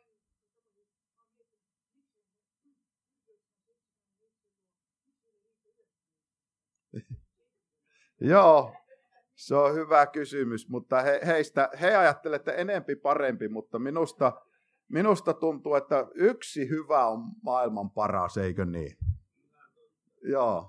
A: Joo, se on hyvä kysymys, mutta he, heistä, he ajattelevat, että enempi parempi, mutta minusta Minusta tuntuu, että yksi hyvä on maailman paras, eikö niin? Joo.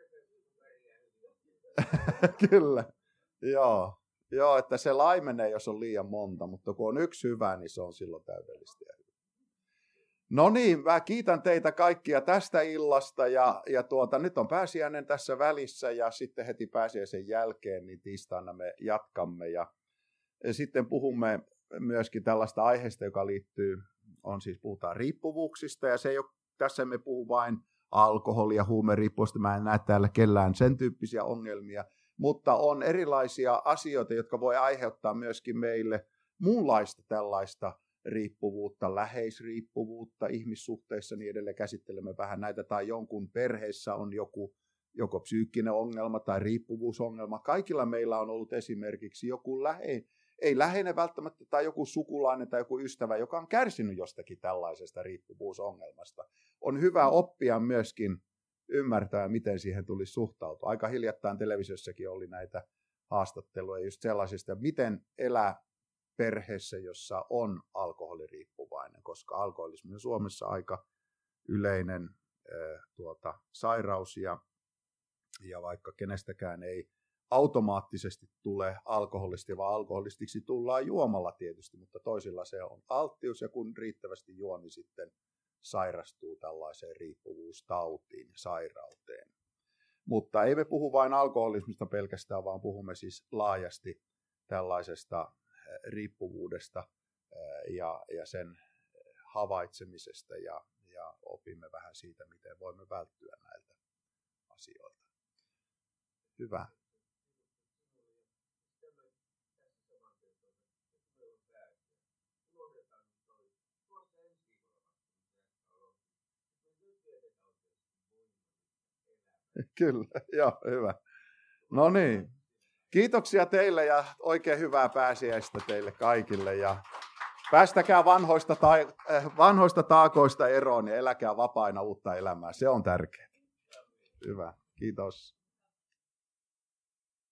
A: Kyllä. Joo. Joo, että se laimenee, jos on liian monta, mutta kun on yksi hyvä, niin se on silloin täydellistä. No niin, mä kiitän teitä kaikkia tästä illasta ja, ja tuota, nyt on pääsiäinen tässä välissä ja sitten heti pääsiäisen jälkeen, niin tiistaina me jatkamme ja, ja sitten puhumme myöskin tällaista aiheesta, joka liittyy, on siis puhutaan riippuvuuksista, ja se ei ole, tässä emme puhu vain alkoholia, huumeriippuvuudesta, mä en näe täällä kellään sen tyyppisiä ongelmia, mutta on erilaisia asioita, jotka voi aiheuttaa myöskin meille muunlaista tällaista riippuvuutta, läheisriippuvuutta ihmissuhteissa, niin edelleen käsittelemme vähän näitä, tai jonkun perheessä on joku joko psyykkinen ongelma tai riippuvuusongelma. Kaikilla meillä on ollut esimerkiksi joku läheinen, ei läheinen välttämättä, tai joku sukulainen tai joku ystävä, joka on kärsinyt jostakin tällaisesta riippuvuusongelmasta. On hyvä oppia myöskin ymmärtää, miten siihen tulisi suhtautua. Aika hiljattain televisiossakin oli näitä haastatteluja just sellaisista, miten elää perheessä, jossa on alkoholiriippuvainen, koska alkoholismi on Suomessa aika yleinen äh, tuota, sairaus, ja, ja vaikka kenestäkään ei automaattisesti tule alkoholisti, vaan alkoholistiksi tullaan juomalla tietysti, mutta toisilla se on alttius, ja kun riittävästi juo, niin sitten sairastuu tällaiseen riippuvuustautiin, sairauteen. Mutta ei me puhu vain alkoholismista pelkästään, vaan puhumme siis laajasti tällaisesta riippuvuudesta ja, ja sen havaitsemisesta, ja, ja opimme vähän siitä, miten voimme välttyä näiltä asioilta. Hyvä. Kyllä, joo, hyvä. No niin, kiitoksia teille ja oikein hyvää pääsiäistä teille kaikille. Ja päästäkää vanhoista, ta- äh, vanhoista taakoista eroon ja eläkää vapaina uutta elämää. Se on tärkeää. Hyvä, kiitos.